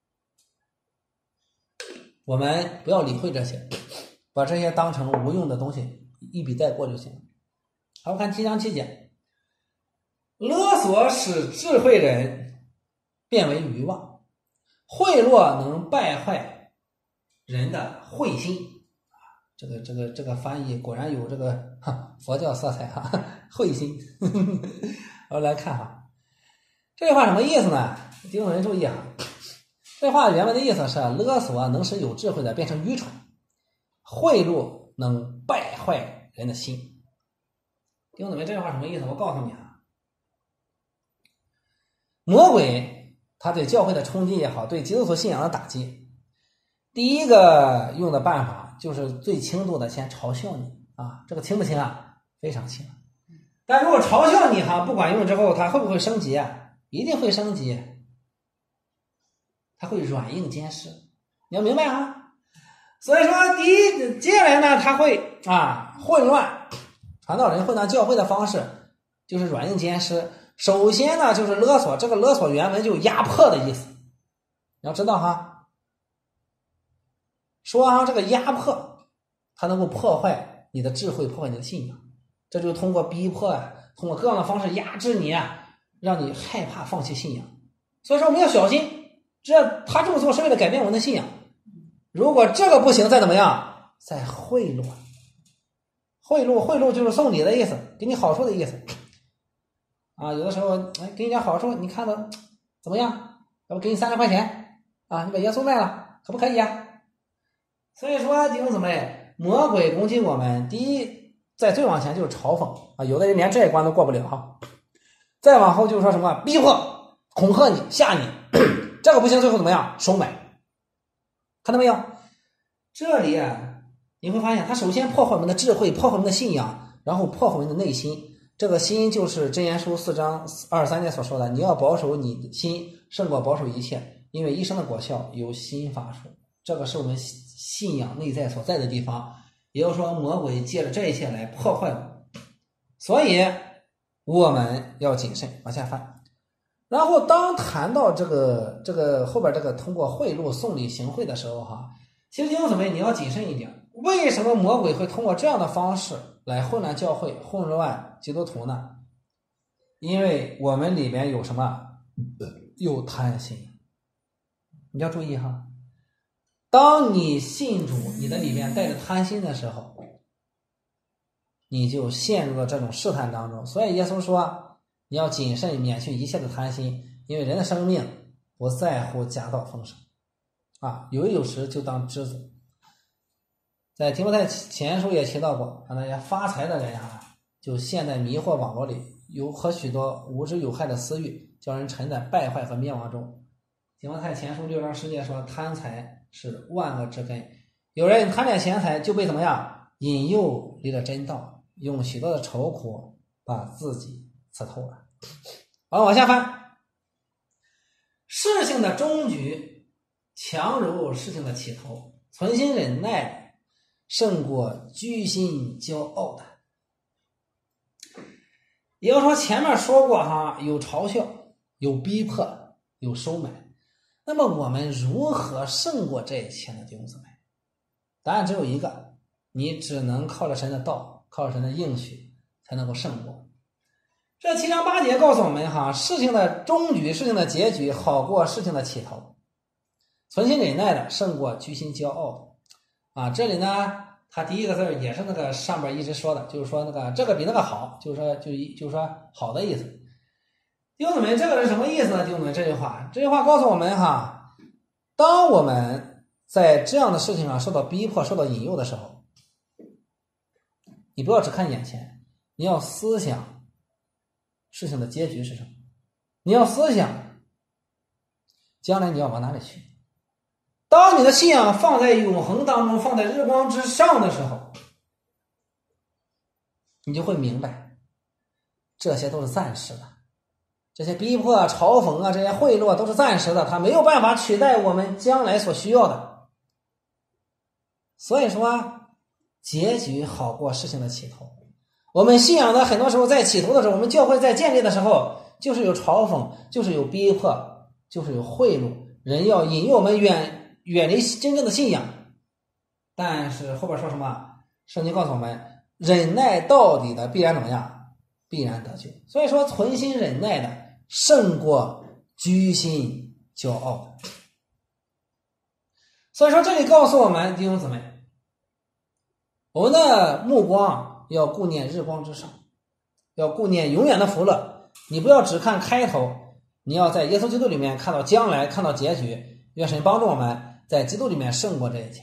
我们不要理会这些，把这些当成无用的东西，一笔带过就行了。好，我看七章七节，勒索使智慧人变为愚妄，贿赂能败坏人的慧心。这个这个这个翻译果然有这个佛教色彩哈，慧心。我来看哈，这句话什么意思呢？弟兄们注意啊，这话原文的意思是勒索能使有智慧的变成愚蠢，贿赂能败坏人的心。弟兄姊妹，这句话什么意思？我告诉你啊，魔鬼他对教会的冲击也好，对基督徒信仰的打击，第一个用的办法就是最轻度的先嘲笑你啊，这个轻不轻啊？非常轻。但如果嘲笑你哈不管用之后，他会不会升级啊？一定会升级，他会软硬兼施，你要明白啊。所以说，第一，接下来呢，他会啊混乱，传道人混乱教会的方式就是软硬兼施， 首先呢就是勒索，这个勒索原文就压迫的意思，你要知道哈，说哈这个压迫它能够破坏你的智慧，破坏你的信仰，这就通过逼迫啊，通过各样的方式压制你啊，让你害怕放弃信仰。所以说我们要小心，这他这么做是为了改变我们的信仰，如果这个不行再怎么样，再贿赂，贿赂贿赂就是送礼的意思，给你好处的意思啊。有的时候哎给你点好处，你看到怎么样，要不给你三十块钱啊，你把耶稣卖了可不可以啊？所以说弟兄姊妹，魔鬼攻击我们，第一在最往前就是嘲讽啊，有的人连这一关都过不了哈，再往后就是说什么逼迫恐吓你吓你这个不行，最后怎么样？收买。看到没有？这里啊，你会发现，它首先破坏我们的智慧，破坏我们的信仰，然后破坏我们的内心。这个心就是箴言书四章二十三节所说的，你要保守你的心，胜过保守一切，因为一生的果效由心发出。这个是我们信仰内在所在的地方。也就是说，魔鬼借着这一切来破坏我们，所以我们要谨慎。往下翻。然后当谈到这个这个后边这个通过贿赂送礼行贿的时候哈，其实弟兄姊妹你要谨慎一点。为什么魔鬼会通过这样的方式来混乱教会，混乱基督徒呢？因为我们里面有什么？有贪心。你要注意哈，当你信主，你的里面带着贪心的时候，你就陷入了这种试探当中。所以耶稣说你要谨慎，免去一切的贪心，因为人的生命不在乎家道丰盛啊，有有时就当枝子。在提摩太前书也提到过，那些发财的人啊，就陷在迷惑网络里，有和许多无知有害的私欲，叫人沉在败坏和灭亡中。提摩太前书六章十节说，贪财是万恶之根，有人贪恋钱财，就被怎么样引诱离了真道，用许多的愁苦把自己刺透了。好，往下翻。事情的终局强如事情的起头，存心忍耐胜过居心骄傲的。也就是说前面说过哈，有嘲笑，有逼迫，有收买。那么我们如何胜过这一切呢？弟兄姊妹，答案只有一个，你只能靠着神的道，靠着神的应许才能够胜过。这七章八节告诉我们哈，事情的终局，事情的结局好过事情的起头，存心忍耐的胜过居心骄傲的啊。这里呢他第一个字也是那个上边一直说的，就是说那个这个比那个好，就是说就就是说好的意思。弟兄姊妹，这个是什么意思呢？弟兄姊妹，这句话这句话告诉我们哈，当我们在这样的事情上受到逼迫，受到引诱的时候，你不要只看眼前，你要思想事情的结局是什么，你要思想将来你要往哪里去。当你的信仰放在永恒当中，放在日光之上的时候，你就会明白这些都是暂时的，这些逼迫啊、嘲讽啊、这些贿赂都是暂时的，它没有办法取代我们将来所需要的。所以说结局好过事情的起头。我们信仰的很多时候在起头的时候，我们教会在建立的时候，就是有嘲讽，就是有逼迫，就是有贿赂，人要引诱我们远远离真正的信仰。但是后边说什么？圣经告诉我们，忍耐到底的必然怎么样？必然得救。所以说存心忍耐的胜过居心骄傲的。所以说这里告诉我们弟兄姊妹，我们的目光要顾念日光之上，要顾念永远的福乐。你不要只看开头，你要在耶稣基督里面看到将来，看到结局。愿神帮助我们在基督里面胜过这一切。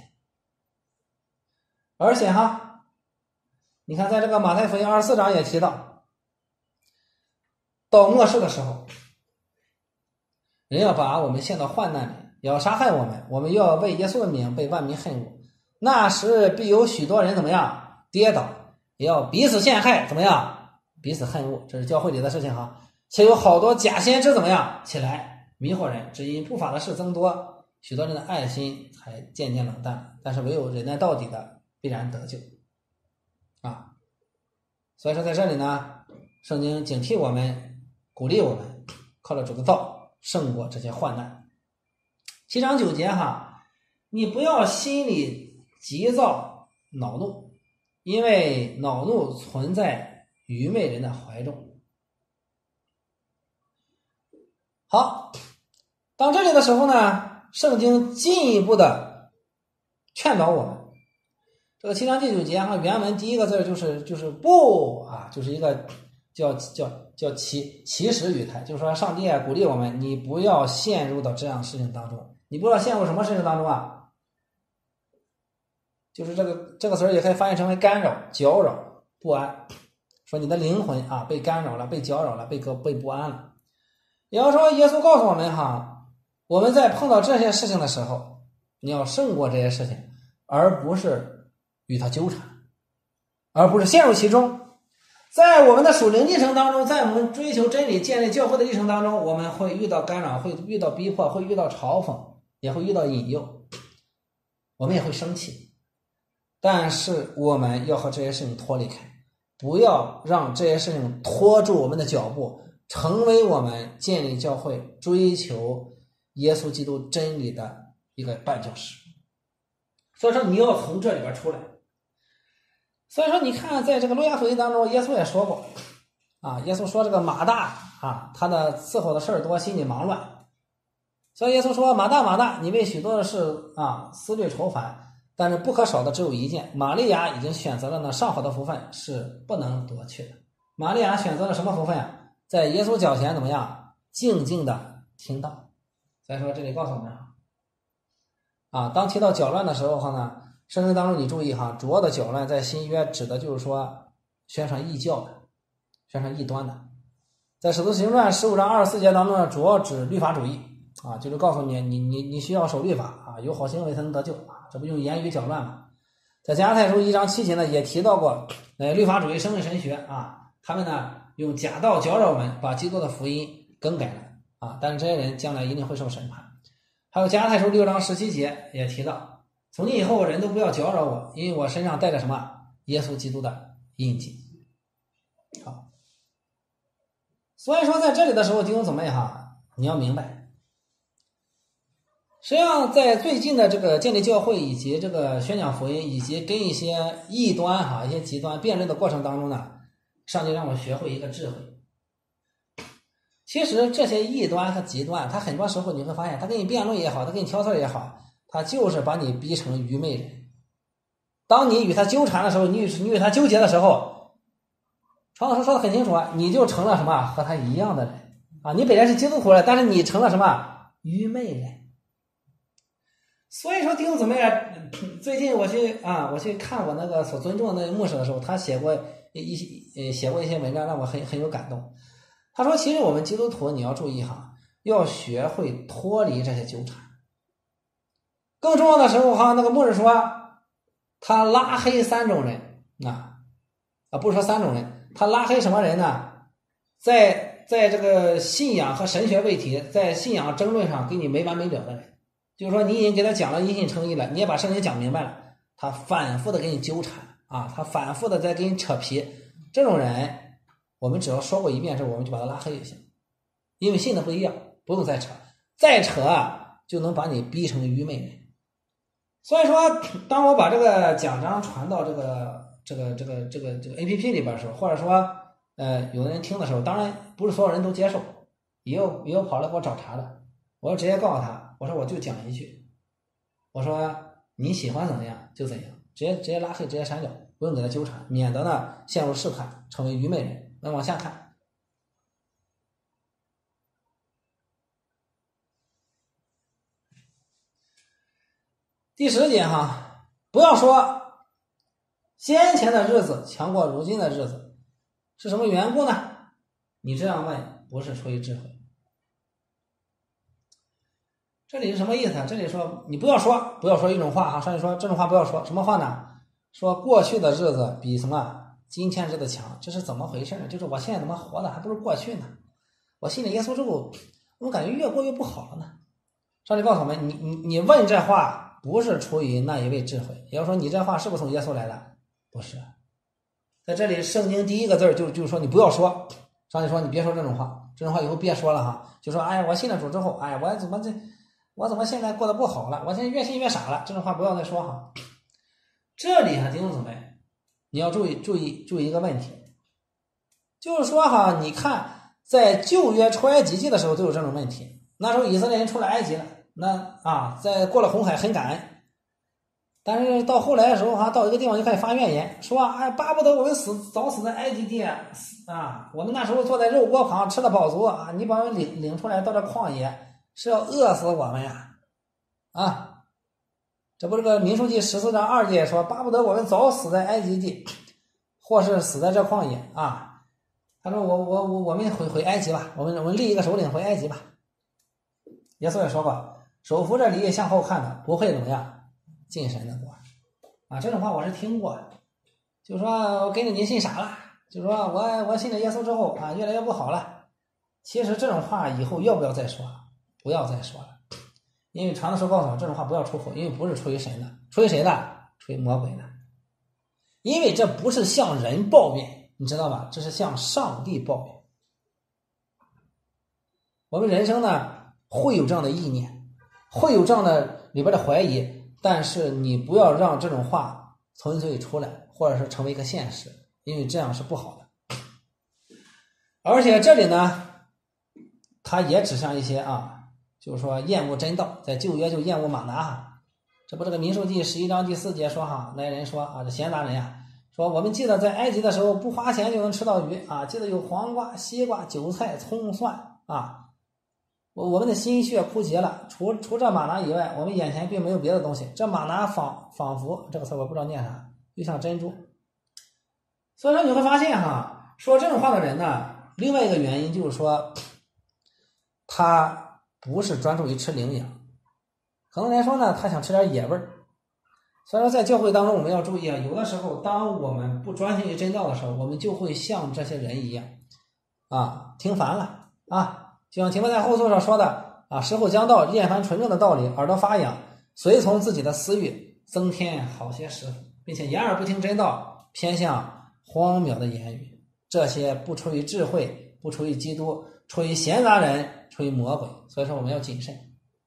而且哈，你看在这个马太福音二十四章也提到，到末世的时候，人要把我们陷到患难里，也要杀害我们，我们要为耶稣的名被万民恨恶。那时必有许多人怎么样跌倒，也要彼此陷害，怎么样彼此恨恶。这是教会里的事情哈。且有好多假先知怎么样起来迷惑人，只因不法的事增多，许多人的爱心才渐渐冷淡。但是唯有忍耐到底的必然得救啊。所以说在这里呢，圣经警惕我们鼓励我们靠着主的道胜过这些患难。七章九节哈，你不要心里急躁恼怒，因为恼怒存在愚昧人的怀中。好，到这里的时候呢，圣经进一步的劝导我们。这个七章第九节哈，原文第一个字就是就是不啊，就是一个叫叫叫起起始语态，就是说上帝啊鼓励我们，你不要陷入到这样的事情当中。你不知道陷入什么事情当中啊？就是这个这个词儿也可以翻译成为干扰、搅扰、不安。说你的灵魂啊被干扰了、被搅扰了、被被不安了。也就是说，耶稣告诉我们哈，我们在碰到这些事情的时候，你要胜过这些事情，而不是与它纠缠，而不是陷入其中。在我们的属灵历程当中，在我们追求真理、建立教会的历程当中，我们会遇到干扰，会遇到逼迫，会遇到嘲讽，也会遇到引诱，我们也会生气。但是我们要和这些事情脱离开，不要让这些事情拖住我们的脚步，成为我们建立教会、追求耶稣基督真理的一个绊脚石。所以说你要从这里边出来。所以说你看在这个路加福音当中，耶稣也说过啊，耶稣说这个马大啊，他的伺候的事儿多，心里忙乱。所以耶稣说，马大马大，你为许多的事啊思虑愁烦，但是不可少的只有一件，玛利亚已经选择了呢上好的福分，是不能夺去的。玛利亚选择了什么福分啊？在耶稣脚前怎么样？静静的听到。所以说这里告诉我们啊，当提到搅乱的时候呢，圣经当中你注意哈，主要的搅乱在新约指的就是说宣传异教的，宣传异端的。在使徒行传十五章二十四节当中呢，主要指律法主义啊，就是告诉你你你你需要守律法啊，有好行为才能得救啊，这不用言语搅乱吗？在加拉太书一章七节呢也提到过，呃，律法主义生命神学啊，他们呢用假道搅扰我们，把基督的福音更改了啊，但是这些人将来一定会受审判。还有加拉太书六章十七节也提到，从今以后人都不要搅扰我，因为我身上带着什么？耶稣基督的印记。好，所以说在这里的时候，弟兄姊妹哈，你要明白，实际上在最近的这个建立教会以及这个宣讲福音以及跟一些异端哈、一些极端辩论的过程当中呢，上帝让我学会一个智慧。其实这些异端和极端，他很多时候你会发现，他跟你辩论也好，他跟你挑刺也好，他就是把你逼成愚昧人。当你与他纠缠的时候，你与你与他纠结的时候，传道书说的很清楚啊，你就成了什么？和他一样的人啊！你本来是基督徒了，但是你成了什么？愚昧人。所以说弟兄姊妹啊，最近我去啊，我去看我那个所尊重的那个牧师的时候，他写过一些写过一些文章，让我很很有感动。他说，其实我们基督徒你要注意哈，要学会脱离这些纠缠。更重要的时候哈，那个牧师说，他拉黑三种人啊，啊不是说三种人，他拉黑什么人呢？在在这个信仰和神学问题，在信仰争论上跟你没完没了的人。就是说你已经给他讲了因信称义了，你也把圣经讲明白了，他反复的给你纠缠啊，他反复的在给你扯皮，这种人我们只要说过一遍之后，我们就把他拉黑就行，因为信的不一样，不用再扯，再扯啊就能把你逼成愚昧人。所以说当我把这个讲章传到这个这个这个这个这个 A P P 里边的时候，或者说呃有的人听的时候，当然不是所有人都接受，也有也有跑来给我找茬的，我要直接告诉他，我说我就讲一句，我说你喜欢怎么样就怎样，直接直接拉黑，直接删掉，不用给他纠缠，免得呢陷入试探，成为愚昧人。那往下看，第十节哈，不要说先前的日子强过如今的日子，是什么缘故呢？你这样问不是出于智慧。这里是什么意思啊？这里说你不要说，不要说一种话啊，上帝说这种话不要说，什么话呢？说过去的日子比什么今天日子强，这是怎么回事呢？就是我现在怎么活的还不如过去呢？我信了耶稣之后，我感觉越过越不好了呢。上帝告诉我们，你你你问这话不是出于那一位智慧，也就是说你这话是不是从耶稣来的？不是。在这里圣经第一个字就就是说你不要说， 上帝说你别说这种话，这种话以后别说了哈，就说哎我信了主之后，哎我怎么这我怎么现在过得不好了，我现在越信越傻了，这种话不要再说哈。这里哈弟兄姊妹，你要注意注意注意一个问题，就是说哈，你看在旧约出埃及记的时候就有这种问题，那时候以色列人出了埃及了，那啊在过了红海很感恩，但是到后来的时候哈，到一个地方就开始发怨言，说哎巴不得我们死早死在埃及地啊，我们那时候坐在肉锅旁吃的饱足啊，你把我们领领出来到这旷野是要饿死我们呀啊！这不这个民数记十四章二节说，巴不得我们早死在埃及地，或是死在这旷野啊！他说我我我我们回回埃及吧，我们我们立一个首领回埃及吧。耶稣也说过，手扶着犁向后看的不会怎么样进神的国啊！这种话我是听过，就说我跟着你信傻了，就说我我信了耶稣之后啊越来越不好了。其实这种话以后要不要再说？不要再说了。因为传的时候告诉我这种话不要出口，因为不是出于神的，出于谁的？出于魔鬼的。因为这不是向人抱怨，你知道吧？这是向上帝抱怨。我们人生呢会有这样的意念，会有这样的里边的怀疑，但是你不要让这种话从你嘴里出来，或者是成为一个现实，因为这样是不好的。而且这里呢，它也指向一些啊。就是说厌恶真道，在旧约就厌恶马拿哈，这不这个民数记十一章第四节说哈，那人说啊，这闲杂人呀，说我们记得在埃及的时候不花钱就能吃到鱼啊，记得有黄瓜、西瓜、韭菜、葱、蒜啊，我我们的心血枯竭了，除除这马拿以外，我们眼前并没有别的东西。这马拿仿仿佛这个词我不知道念啥，又像珍珠。所以说你会发现哈，说这种话的人呢，另外一个原因就是说他不是专注于吃灵养，可能来说呢，他想吃点野味儿。所以说，在教会当中，我们要注意啊，有的时候，当我们不专心于真道的时候，我们就会像这些人一样，啊，听烦了啊，就像提摩太后书上说的啊，时候将到，厌烦纯正的道理，耳朵发痒，随从自己的私欲，增添好些师傅，并且掩耳不听真道，偏向荒谬的言语，这些不出于智慧，不出于基督，出于闲杂人，出于魔鬼，所以说我们要谨慎。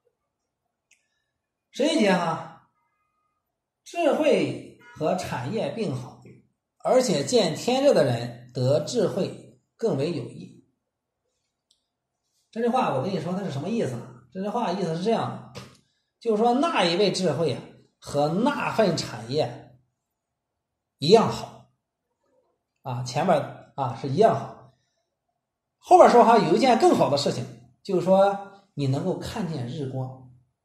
十一节哈，智慧和产业并好，而且见天日的人得智慧更为有益。这句话我跟你说它是什么意思呢？这句话意思是这样的，就是说那一位智慧啊和那份产业一样好啊，前面啊是一样好，后边说哈有一件更好的事情，就是说你能够看见日光。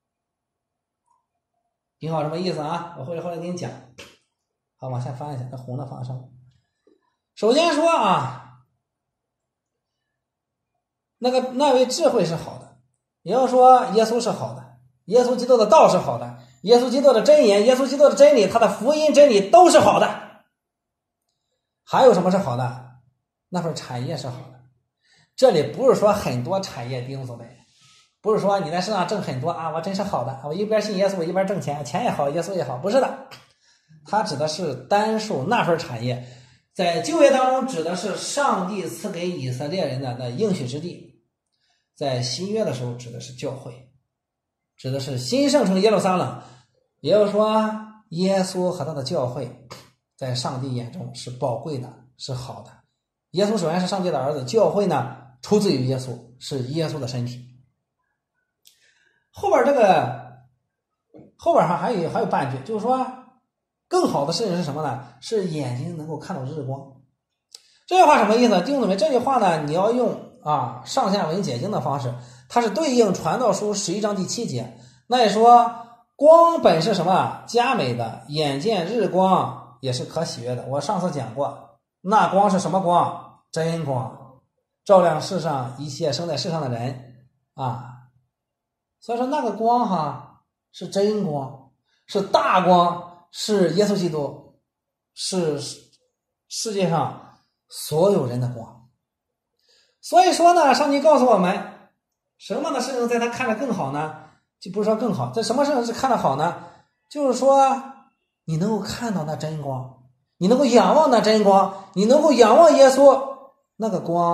挺好，什么意思啊？我后来后来给你讲。好，往下翻一下，那红的放上。首先说啊，那个那位智慧是好的，也就是说耶稣是好的，耶稣基督的道是好的，耶稣基督的真言，耶稣基督的真理，他的福音真理都是好的。还有什么是好的？那份产业是好的。这里不是说很多产业钉子呗，不是说你在身上挣很多啊，我真是好的，我一边信耶稣我一边挣钱，钱也好，耶稣也好，不是的。它指的是单数那份产业，在旧约当中指的是上帝赐给以色列人的那应许之地，在新约的时候指的是教会，指的是新圣城耶路撒冷，也就是说耶稣和他的教会在上帝眼中是宝贵的，是好的。耶稣首先是上帝的儿子，教会呢出自于耶稣，是耶稣的身体。后边这个后边还还有还有半句，就是说更好的事情是什么呢？是眼睛能够看到日光。这句话什么意思？弟兄姊妹，这句话呢，你要用啊上下文解经的方式，它是对应传道书十一章第七节。那也说光本是什么？佳美的，眼见日光也是可喜悦的。我上次讲过，那光是什么光？真光，照亮世上一切生在世上的人啊。所以说那个光哈是真光，是大光，是耶稣基督，是世界上所有人的光。所以说呢，上帝告诉我们什么样的事情在他看着更好呢？就不是说更好，这什么事情是看得好呢？就是说你能够看到那真光，你能够仰望那真光，你能够仰望耶稣，那个光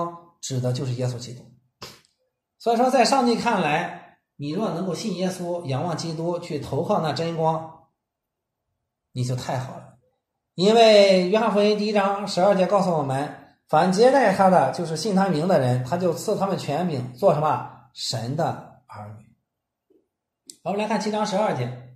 指的就是耶稣基督。所以说在上帝看来，你若能够信耶稣，仰望基督，去投靠那真光，你就太好了。因为约翰福音第一章十二节告诉我们，凡接待他的，就是信他名的人，他就赐他们权柄，做什么？神的儿女。我们来看七章十二节，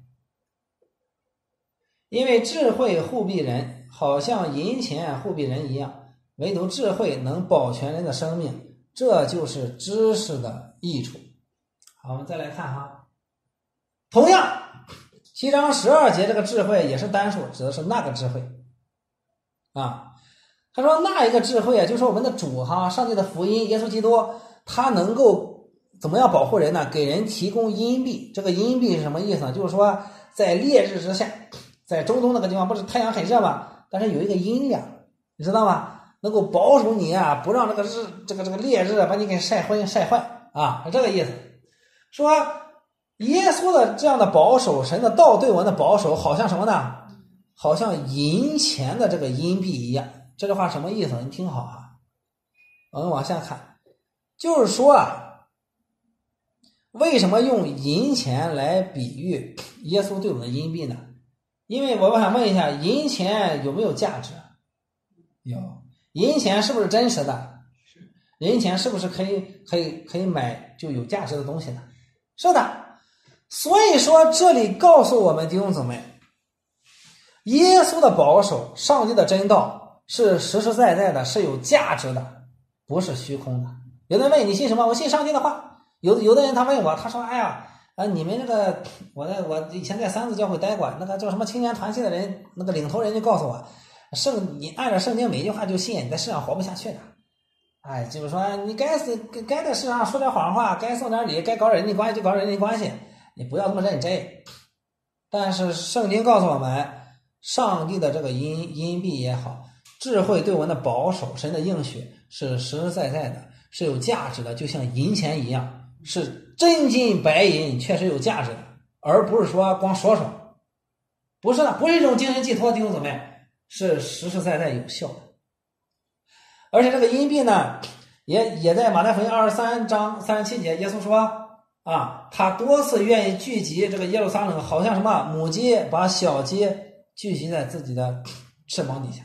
因为智慧护庇人，好像银钱护庇人一样，唯独智慧能保全人的生命，这就是知识的益处。好，我们再来看哈，同样七章十二节这个智慧也是单数，指的是那个智慧啊。他说那一个智慧啊，就是我们的主哈，上帝的福音，耶稣基督，他能够怎么样保护人呢？给人提供荫蔽。这个荫蔽是什么意思呢？就是说在烈日之下，在中东那个地方不是太阳很热吗？但是有一个阴凉，你知道吗？能够保守你啊，不让这个日这个这个烈日把你给晒昏晒坏啊，是这个意思。说耶稣的这样的保守，神的道对我们的保守，好像什么呢？好像银钱的这个荫蔽一样。这句话什么意思？你听好啊，我们往下看，就是说啊，为什么用银钱来比喻耶稣对我们的荫蔽呢？因为我想问一下，银钱有没有价值？有。银钱是不是真实的？银钱是不是可以可以可以买就有价值的东西呢？是的。所以说这里告诉我们弟兄姊妹，耶稣的保守，上帝的真道是实实在在的，是有价值的，不是虚空的。有的人问你信什么？我信上帝的话。有有的人他问我，他说哎呀啊，你们那个我在我以前在三字教会待过，那个叫什么青年团契的人，那个领头人就告诉我，圣你按照圣经每一句话就信，你在世上活不下去的。哎，就是说你该是该在世上说点谎话，该送点礼，该搞人际关系就搞人际关系，你不要这么认真。但是圣经告诉我们，上帝的这个荫荫蔽也好，智慧对我们的保守，神的应许是实实在在的，是有价值的，就像银钱一样，是真金白银，确实有价值的，而不是说光说说。不是的，不是一种精神寄托，弟兄姊妹，是实实在在有效的。而且这个荫蔽呢，也也在马太福音二十三章三十七节，耶稣说啊，他多次愿意聚集这个耶路撒冷，好像什么母鸡把小鸡聚集在自己的翅膀底下。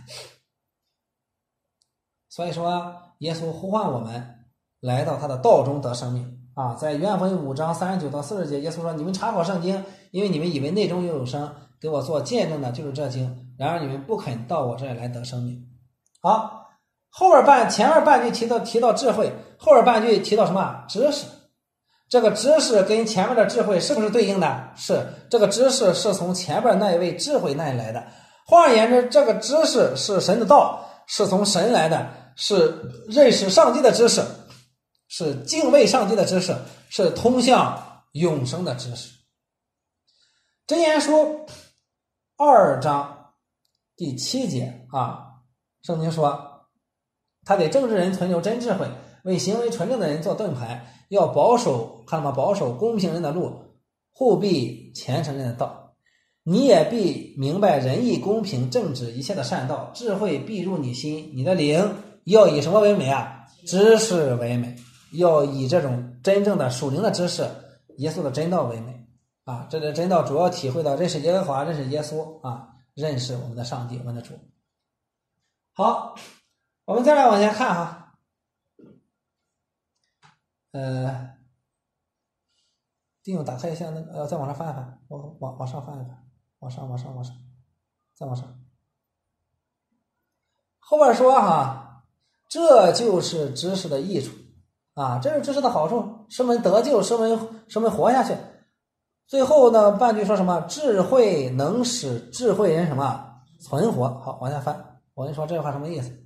所以说耶稣呼唤我们来到他的道中得生命啊。在约翰福音五章三十九到四十节，耶稣说，你们查考圣经，因为你们以为内中有永生，给我做见证的就是这经，然而你们不肯到我这里来得生命。好，后边半前面半句提到提到智慧，后边半句提到什么？知识。这个知识跟前面的智慧是不是对应的？是，这个知识是从前面那一位智慧那里来的。换而言之，这个知识是神的道，是从神来的，是认识上帝的知识，是敬畏上帝的知识，是通向永生的知识。箴言书二章第七节啊，圣经说，他给正直人存留真智慧，为行为纯正的人做盾牌，要保守，看到吗？保守公平人的路，护庇虔诚人的道。你也必明白仁义、公平、正直一切的善道，智慧必入你心，你的灵要以什么为美啊？知识为美，要以这种真正的属灵的知识，耶稣的真道为美啊！这个真道主要体会到认识耶和华，认识耶稣啊，认识我们的上帝，我们的主。好，我们再来往下看哈，呃，弟兄打开一下那个，呃，再往上翻一翻，我往往上翻一翻，往上，往上，往上，再往上。后边说哈，这就是知识的益处啊，这是知识的好处，使我们得救，使我们使我们活下去。最后呢，半句说什么？智慧能使智慧人什么存活？好，往下翻。我跟你说这句话什么意思？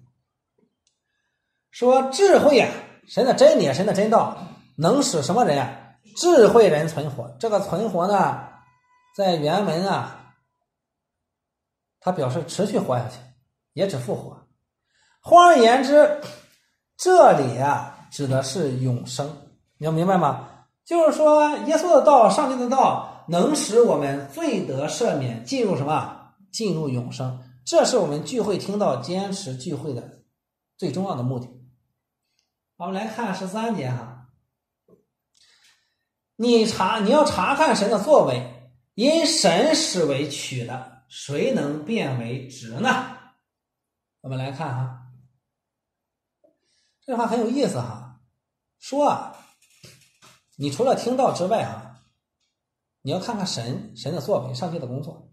说智慧啊，神的真理，神的真道，能使什么人啊？智慧人存活。这个存活呢，在原文啊，它表示持续活下去，也指复活。换而言之，这里啊指的是永生，你要明白吗？就是说耶稣的道，上帝的道能使我们罪得赦免，进入什么？进入永生。这是我们聚会听到坚持聚会的最重要的目的。 我们来看十三节哈，你查你要查看神的作为，因神是为曲的，谁能变为直呢？我们来看哈，这句话很有意思哈，说啊，你除了听到之外哈，你要看看神神的作为，上帝的工作。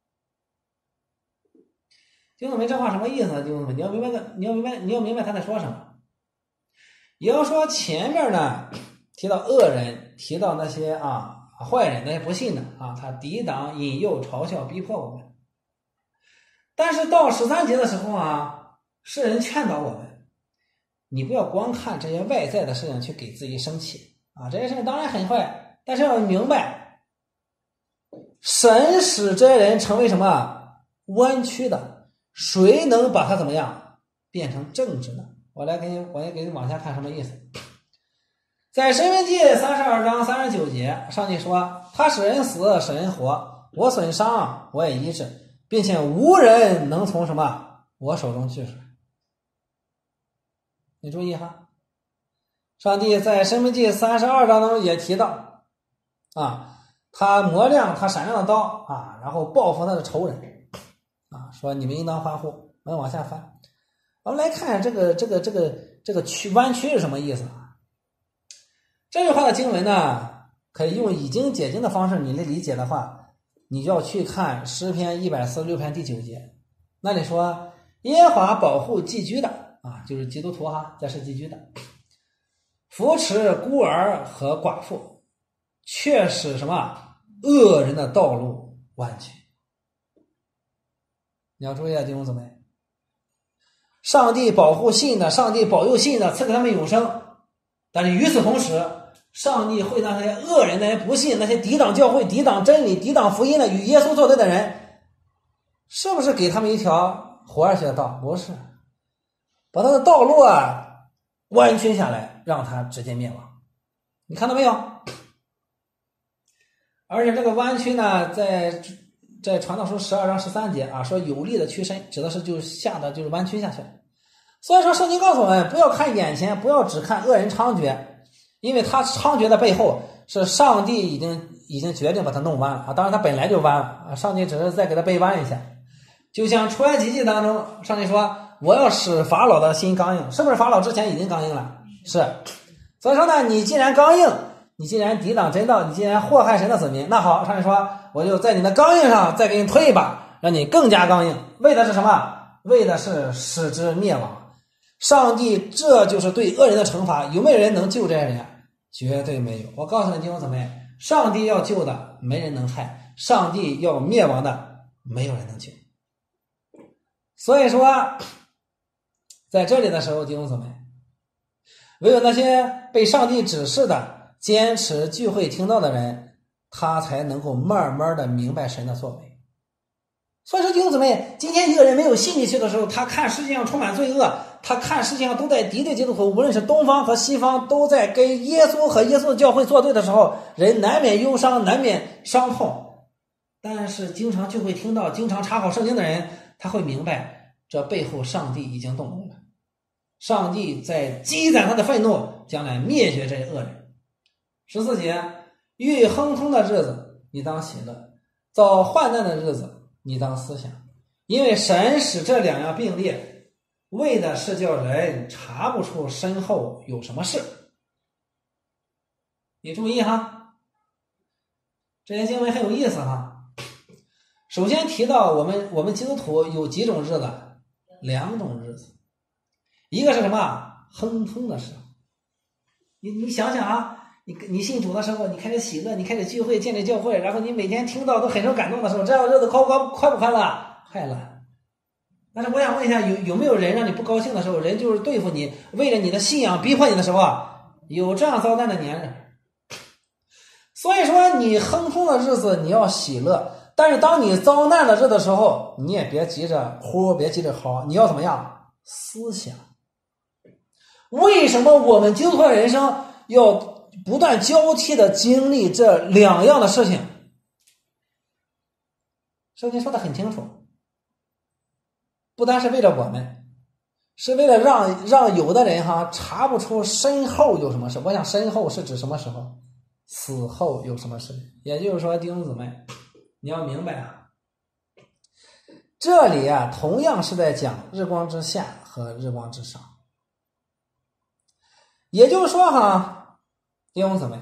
弟兄姊妹，这话什么意思呢？弟兄姊妹，你要明白个，你要明白，你要明白他在说什么。也要说前面呢提到恶人，提到那些啊坏人，那些不信的啊，他抵挡、引诱、嘲笑、逼迫我们。但是到十三节的时候啊，世人劝导我们，你不要光看这些外在的事情去给自己生气啊，这些事情当然很坏，但是要明白，神使这些人成为什么弯曲的，谁能把它怎么样变成正直呢？我来给你，我来给你往下看什么意思。在申命记三十二章三十九节，上帝说：“他使人死，使人活，我损伤，我也医治，并且无人能从什么我手中锯出来。”你注意哈，上帝在申命记三十二章中也提到啊，他磨亮他闪亮的刀啊，然后报复他的仇人啊，说你们应当欢呼。我们往下翻。我们来看这个这个这个这个曲弯曲是什么意思啊？这句话的经文呢，可以用以经解经的方式，你来理解的话，你就要去看诗篇一百四十六篇第九节，那里说耶和华保护寄居的啊，就是基督徒哈，在世寄居的，扶持孤儿和寡妇，却使什么恶人的道路弯曲。你要注意啊，弟兄姊妹。上帝保护信的，上帝保佑信的，赐给他们永生。但是与此同时，上帝会让那些恶人、那些不信、那些抵挡教会、抵挡真理、抵挡福音的、与耶稣作对的人，是不是给他们一条活下去的道？不是，把他的道路啊弯曲下来，让他直接灭亡。你看到没有？而且这个弯曲呢，在在传道书十二章十三节啊，说有力的屈伸，指的是就是下的就是弯曲下去。所以说圣经告诉我们，不要看眼前，不要只看恶人猖獗，因为他猖獗的背后是上帝已经已经决定把他弄弯了啊，当然他本来就弯了啊，上帝只是再给他背弯一下。就像出埃及记当中，上帝说我要使法老的心刚硬，是不是法老之前已经刚硬了？是。所以说呢，你既然刚硬，你既然抵挡真道，你既然祸害神的子民，那好，上帝说我就在你的刚硬上再给你推一把，让你更加刚硬，为的是什么？为的是使之灭亡。上帝这就是对恶人的惩罚，有没有人能救这些人？绝对没有。我告诉你弟兄姊妹，上帝要救的没人能害，上帝要灭亡的没有人能救。所以说在这里的时候，弟兄姊妹，唯有那些被上帝指示的坚持聚会听到的人，他才能够慢慢的明白神的作为。所以说弟兄姊妹，今天一个人没有信进去的时候，他看世界上充满罪恶，他看世界上都在敌对基督徒，无论是东方和西方都在跟耶稣和耶稣的教会作对的时候，人难免忧伤，难免伤痛。但是经常聚会听到，经常查考圣经的人，他会明白这背后上帝已经动工了，上帝在积攒他的愤怒，将来灭绝这些恶人。十四节，遇亨通的日子你当喜乐，遭患难的日子你当思想，因为神使这两样并列，为的是叫人查不出身后有什么事。你注意哈，这些经文很有意思哈。首先提到我们我们基督徒有几种日子？两种日子，一个是什么？亨通的时候。你你想想啊，你你信主的时候，你开始喜乐，你开始聚会建立教会，然后你每天听到都很受感动的时候，这样日子快不快快不快乐？快乐。但是我想问一下，有有没有人让你不高兴的时候，人就是对付你，为了你的信仰逼迫你的时候啊，有这样遭难的年日？所以说你亨通的日子你要喜乐，但是当你遭难的日子的时候，你也别急着哭，别急着嚎，你要怎么样？思想。为什么我们基督徒的人生要不断交替的经历这两样的事情？圣经说的很清楚，不单是为了我们， 是为了让让有的人哈查不出身后有什么事。我想身后是指什么时候？死后有什么事？也就是说，弟兄姊妹，你要明白啊，这里啊同样是在讲日光之下和日光之上。也就是说哈，弟兄姊妹，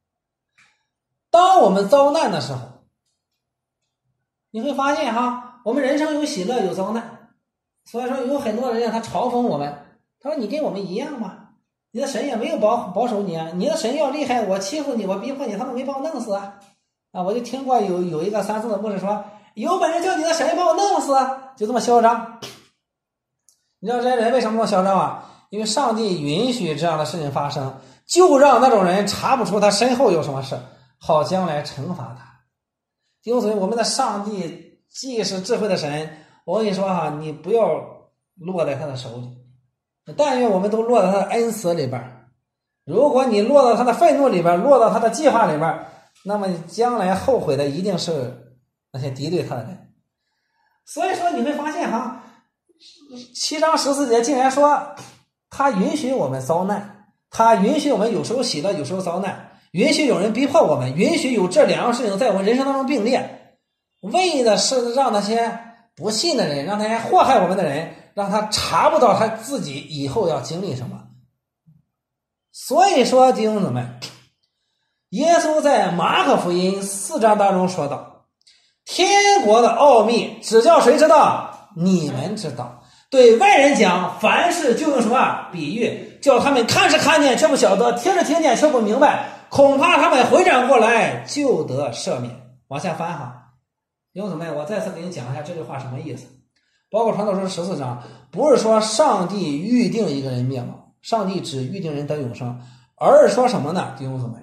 当我们遭难的时候，你会发现哈，我们人生有喜乐有遭难。所以说有很多人他嘲讽我们，他说你跟我们一样嘛，你的神也没有保保守你啊，你的神要厉害，我欺负你，我逼迫你，他们没把我弄死啊！啊，我就听过有有一个三四的牧师说，有本事叫你的神把我弄死，就这么嚣张。你知道这人为什么这么嚣张啊？因为上帝允许这样的事情发生，就让那种人查不出他身后有什么事，好将来惩罚他。因此我们的上帝既是智慧的神，我跟你说哈，你不要落在他的手里，但愿我们都落在他的恩慈里边。如果你落到他的愤怒里边，落到他的计划里边，那么你将来后悔的一定是那些敌对他的人。所以说你会发现哈，七章十四节竟然说他允许我们遭难，他允许我们有时候喜乐有时候遭难，允许有人逼迫我们，允许有这两样事情在我们人生当中并列，为的是让那些不信的人，让那些祸害我们的人，让他查不到他自己以后要经历什么。所以说弟兄姊妹，耶稣在马可福音四章当中说道，天国的奥秘只叫谁知道？你们知道。对外人讲，凡事就用什么比喻，叫他们看是看见却不晓得，听是听见却不明白，恐怕他们回转过来就得赦免。往下翻哈，弟兄姊妹，我再次给你讲一下这句话什么意思。包括传道书十四章，不是说上帝预定一个人灭亡，上帝只预定人得永生，而是说什么呢？弟兄姊妹，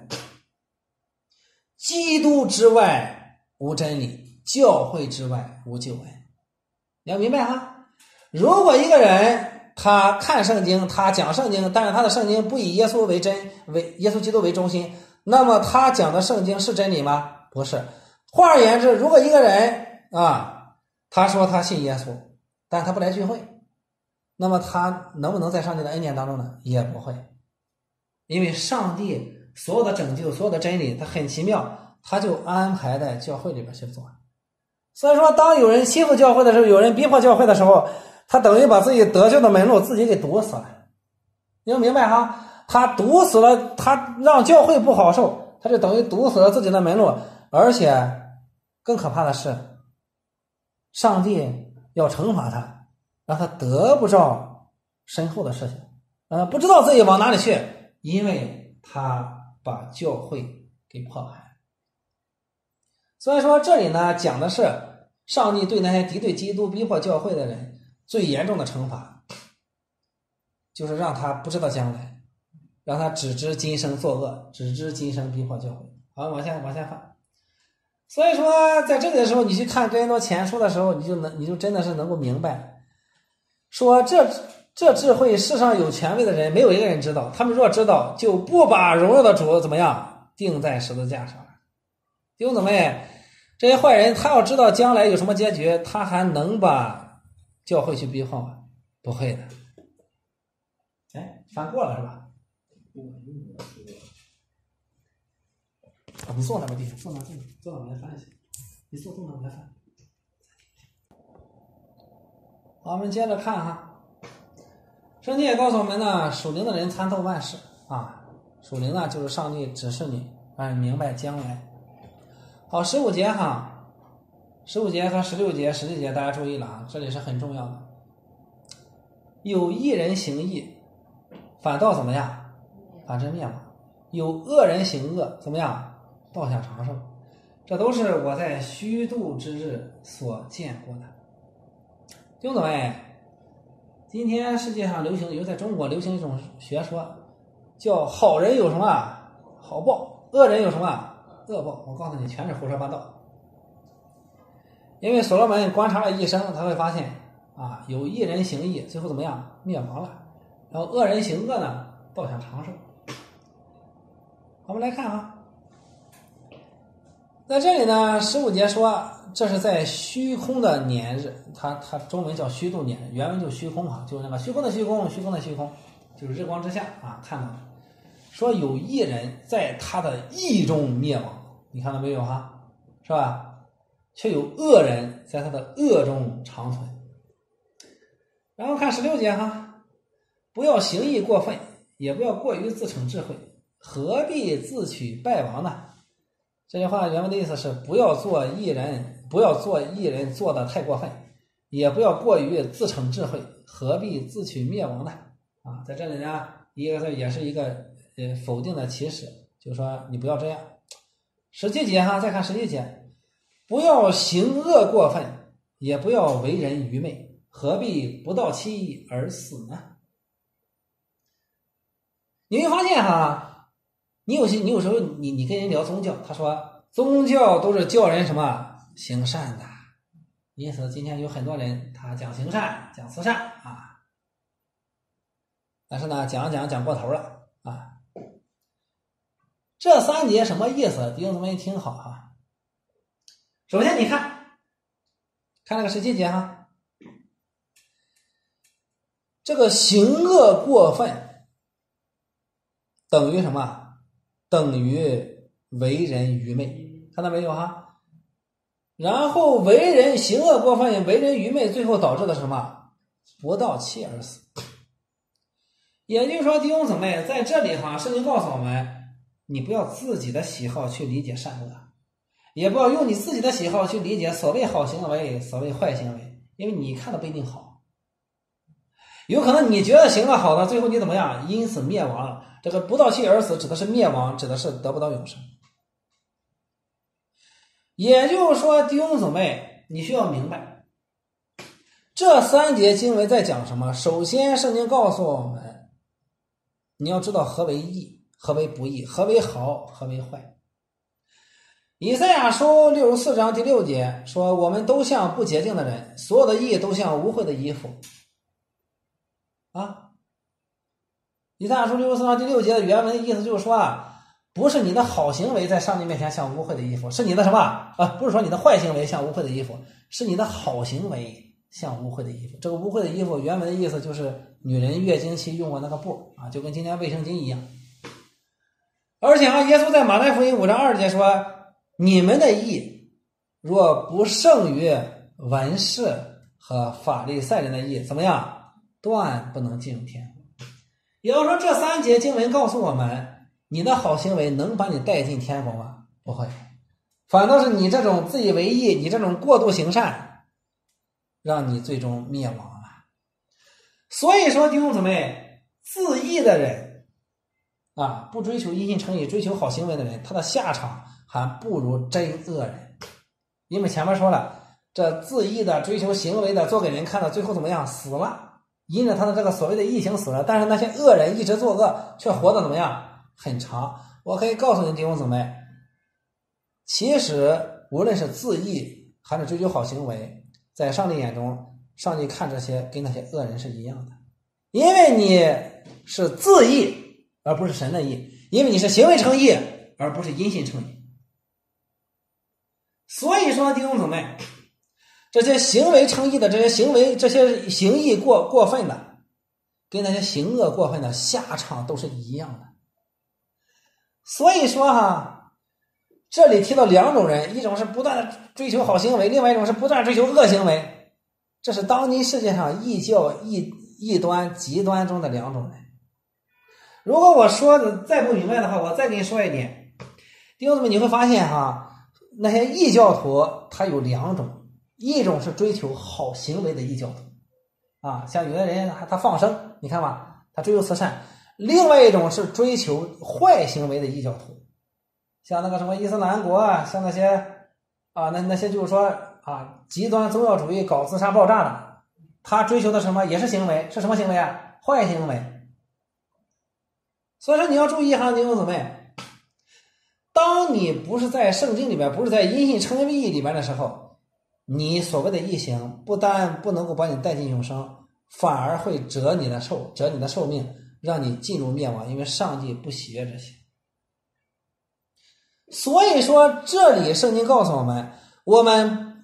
基督之外无真理，教会之外无救恩。你要明白哈，如果一个人他看圣经，他讲圣经，但是他的圣经不以耶稣为真，为耶稣基督为中心，那么他讲的圣经是真理吗？不是。换而言之，如果一个人啊，他说他信耶稣，但他不来聚会，那么他能不能在上帝的恩典当中呢？也不会。因为上帝所有的拯救，所有的真理，他很奇妙，他就安排在教会里边去做。所以说当有人欺负教会的时候，有人逼迫教会的时候，他等于把自己得救的门路自己给堵死了。你要明白哈，他堵死了，他让教会不好受，他就等于堵死了自己的门路。而且更可怕的是，上帝要惩罚他，让他得不着身后的事情，让他不知道自己往哪里去，因为他把教会给迫害。所以说这里呢讲的是上帝对那些敌对基督逼迫教会的人最严重的惩罚，就是让他不知道将来，让他只知今生作恶，只知今生逼迫教会。好，往下往下翻。所以说在这里的时候，你去看哥林多前书的时候，你就能你就真的是能够明白，说这这智慧世上有权威的人没有一个人知道，他们若知道，就不把荣耀的主怎么样钉在十字架上了。弟兄姊妹，这些坏人他要知道将来有什么结局，他还能把教会去逼迫吗？不会的。哎，翻过了是吧？你坐那个地方，坐那坐那坐那我来翻一下。你坐坐那我来翻。好，我们接着看哈。圣经也告诉我们呢，属灵的人参透万事啊。属灵呢，就是上帝指示你，让你明白将来。好，十五节哈，十五节和十六节、十六节大家注意了啊，这里是很重要的。有义人行义，反倒怎么样？反之灭亡。有恶人行恶，怎么样？道享长寿。这都是我在虚度之日所见过的。弟兄姊妹，今天世界上流行，尤其在中国流行一种学说，叫好人有什么好报，恶人有什么恶报。我告诉你，全是胡说八道。因为所罗门观察了一生，他会发现啊，有义人行义，最后怎么样？灭亡了。然后恶人行恶呢，道享长寿。我们来看啊，在这里呢，十五节说这是在虚空的年日，它它中文叫虚度年日，原文就虚空啊，就是那个虚空的虚空，虚空的虚空，就是日光之下啊看到的。说有一人在他的义中灭亡，你看到没有哈？是吧？却有恶人在他的恶中长存。然后看十六节哈，不要行义过分，也不要过于自逞智慧，何必自取败亡呢？这句话原文的意思是不要做义人，不要做义人做的太过分，也不要过于自逞智慧，何必自取灭亡呢？啊，在这里呢，一个也是一个呃否定的启示，就是说你不要这样。十七节哈，再看十七节，不要行恶过分，也不要为人愚昧，何必不到期义而死呢？你会发现哈，你有些你有时候你你跟人聊宗教，他说宗教都是教人什么行善的，因此今天有很多人他讲行善讲慈善啊，但是呢讲讲讲过头了啊。这三节什么意思？弟兄姊妹听好啊。首先你看看那个十七节哈，这个行恶过分等于什么？等于为人愚昧，看到没有哈？然后为人行恶过分，为人愚昧，最后导致的是什么？不到期而死。也就是说，弟兄姊妹在这里哈，圣经告诉我们，你不要自己的喜好去理解善恶，也不要用你自己的喜好去理解所谓好行为，所谓坏行为，因为你看的不一定好。有可能你觉得行了好的，最后你怎么样？因此灭亡了。这个不到期而死指的是灭亡，指的是得不到永生。也就是说，弟兄姊妹，你需要明白，这三节经文在讲什么？首先，圣经告诉我们，你要知道何为义，何为不义，何为好，何为坏。以赛亚书六十四章第六节说，我们都像不洁净的人，所有的义都像污秽的衣服啊。以赛亚书六十四章第六节的原文的意思就是说啊，不是你的好行为在上帝面前像污秽的衣服，是你的什么啊？不是说你的坏行为像污秽的衣服，是你的好行为像污秽的衣服。这个污秽的衣服原文的意思就是女人月经期用过那个布啊，就跟今天卫生巾一样。而且啊，耶稣在马太福音五章二节说，你们的义若不胜于文士和法利赛人的义，怎么样？断不能进入天国。也就是说，这三节经文告诉我们，你的好行为能把你带进天国吗？不会，反倒是你这种自以为义，你这种过度行善，让你最终灭亡了。所以说，弟兄姊妹，自义的人啊，不追求因信称义，追求好行为的人，他的下场还不如真恶人。因为前面说了，这自义的追求行为的做给人看的，最后怎么样？死了，因着他的这个所谓的义行死了。但是那些恶人一直作恶，却活得怎么样？很长。我可以告诉你弟兄姊妹，其实无论是自义还是追求好行为，在上帝眼中，上帝看这些跟那些恶人是一样的，因为你是自义而不是神的义，因为你是行为称义而不是因信称义。所以说弟兄姊妹，这些行为称义的，这些行为这些行义过过分的，跟那些行恶过分的下场都是一样的。所以说哈，这里提到两种人，一种是不断的追求好行为，另外一种是不断追求恶行为，这是当今世界上异教异异端极端中的两种人。如果我说的再不明白的话，我再给你说一点，弟兄姊妹，你会发现哈，那些异教徒他有两种，一种是追求好行为的异教徒啊，像有的人他放生，你看吧，他追求慈善；另外一种是追求坏行为的异教徒，像那个什么伊斯兰国啊，像那些啊那那些就是说啊极端宗教主义搞自杀爆炸的，他追求的什么也是行为，是什么行为啊？坏行为。所以说你要注意哈，弟兄姊妹，当你不是在圣经里边，不是在因信称义里边的时候，你所谓的义行不但不能够把你带进永生，反而会折你的寿，折你的寿命，让你进入灭亡，因为上帝不喜悦这些。所以说这里圣经告诉我们，我们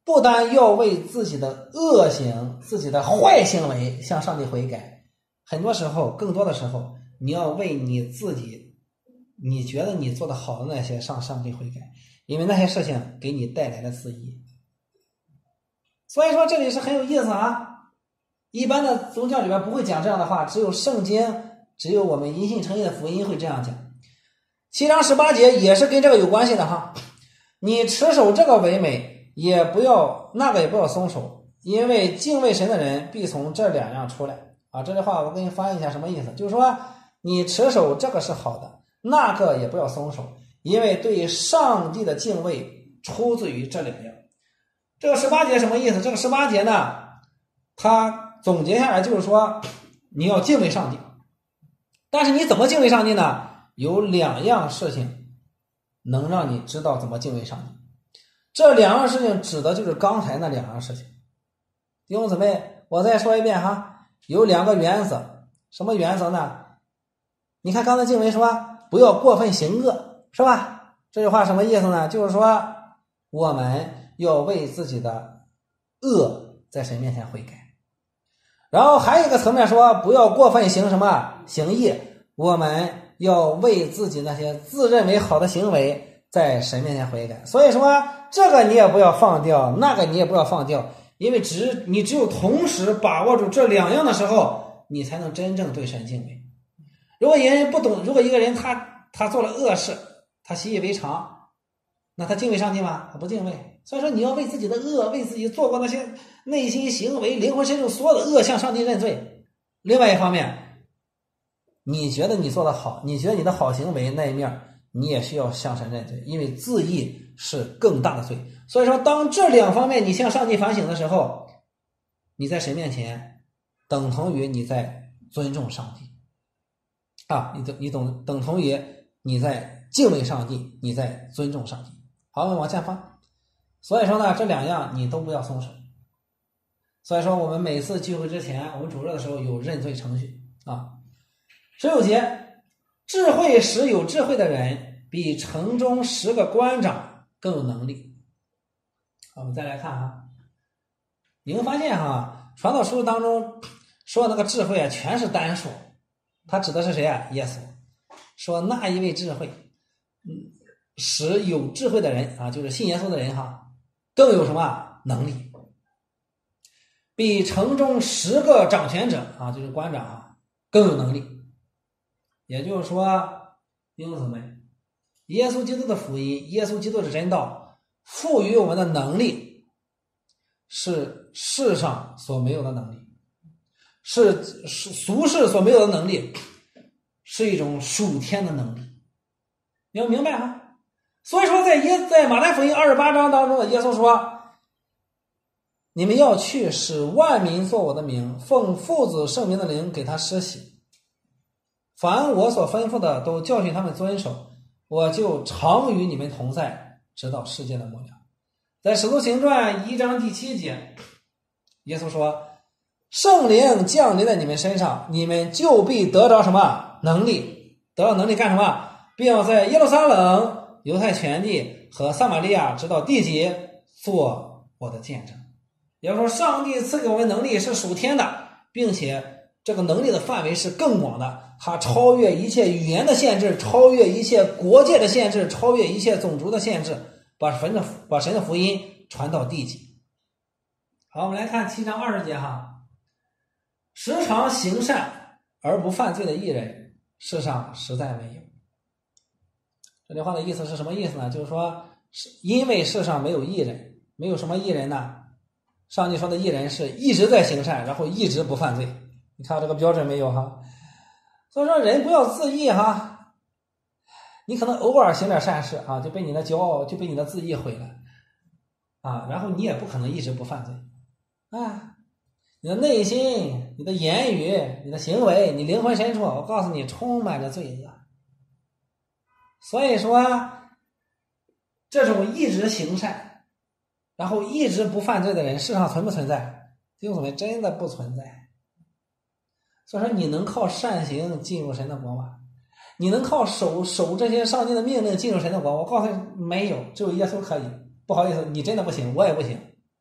不单要为自己的恶行、自己的坏行为向上帝悔改，很多时候，更多的时候，你要为你自己，你觉得你做的好的那些向上帝悔改，因为那些事情给你带来了自义。所以说这里是很有意思啊。一般的宗教里边不会讲这样的话，只有圣经，只有我们因信称义的福音会这样讲。七章十八节也是跟这个有关系的哈。你持守这个为美，也不要那个也不要松手，因为敬畏神的人必从这两样出来啊。这句话我给你翻译一下什么意思，就是说你持守这个是好的，那个也不要松手，因为对上帝的敬畏出自于这两样。这个十八节什么意思？这个十八节呢，它总结下来就是说你要敬畏上帝，但是你怎么敬畏上帝呢？有两样事情能让你知道怎么敬畏上帝。这两样事情指的就是刚才那两样事情。弟兄姊妹，我再说一遍哈，有两个原则。什么原则呢？你看刚才经文说不要过分行恶，是吧？这句话什么意思呢？就是说我们要为自己的恶在神面前悔改。然后还有一个层面说不要过分行什么行义，我们要为自己那些自认为好的行为在神面前悔改。所以说这个你也不要放掉，那个你也不要放掉，因为只你只有同时把握住这两样的时候，你才能真正对神敬畏。如果一个人不懂，如果一个人他他做了恶事，他习以为常，那他敬畏上帝吗？他不敬畏。所以说你要为自己的恶，为自己做过那些内心行为、灵魂深处所有的恶向上帝认罪。另外一方面，你觉得你做的好，你觉得你的好行为那一面，你也需要向神认罪，因为自义是更大的罪。所以说当这两方面你向上帝反省的时候，你在神面前等同于你在尊重上帝啊，你你懂等同于你在敬畏上帝，你在尊重上帝。好，我们往下翻。所以说呢，这两样你都不要松手。所以说我们每次聚会之前，我们主日的时候有认罪程序啊。十九节，智慧使有智慧的人比城中十个官长更有能力。好，我们再来看哈，你会发现哈，传道书当中说那个智慧啊，全是单数，他指的是谁啊？耶稣。说那一位智慧，嗯，使有智慧的人啊，就是信耶稣的人哈，更有什么能力？比城中十个掌权者啊，就是官长啊，更有能力。也就是说，弟兄姊妹，耶稣基督的福音，耶稣基督的真道，赋予我们的能力，是世上所没有的能力，是俗世所没有的能力，是一种属天的能力。你要明白吗？所以说在耶在马太福音二十八章当中的耶稣说，你们要去使万民作我的名，奉父子圣名的灵给他施洗，凡我所吩咐的都教训他们遵守，我就常与你们同在，直到世界的末了。在使徒行传一章第七节，耶稣说，圣灵降临在你们身上，你们就必得着什么能力？得到能力干什么？并要在耶路撒冷、犹太全地和撒玛利亚直到地极做我的见证。也就是说，上帝赐给我们能力是属天的，并且这个能力的范围是更广的，它超越一切语言的限制，超越一切国界的限制，超越一切种族的限制，把神的把神的福音传到地极。好，我们来看七章二十节哈，时常行善而不犯罪的义人，世上实在没有。这句话的意思是什么意思呢？就是说，因为世上没有义人，没有什么义人呢？上帝说的义人是一直在行善，然后一直不犯罪。你看到这个标准没有哈？所以说人不要自义哈，你可能偶尔行点善事啊，就被你的骄傲，就被你的自义毁了啊，然后你也不可能一直不犯罪啊。你的内心、你的言语、你的行为、你灵魂深处，我告诉你，充满着罪恶。所以说，这种一直行善，然后一直不犯罪的人，世上存不存在？弟兄姊妹，真的不存在。所以说，你能靠善行进入神的国吗？你能靠守守这些上帝的命令进入神的国？我告诉你，没有，只有耶稣可以。不好意思，你真的不行，我也不行。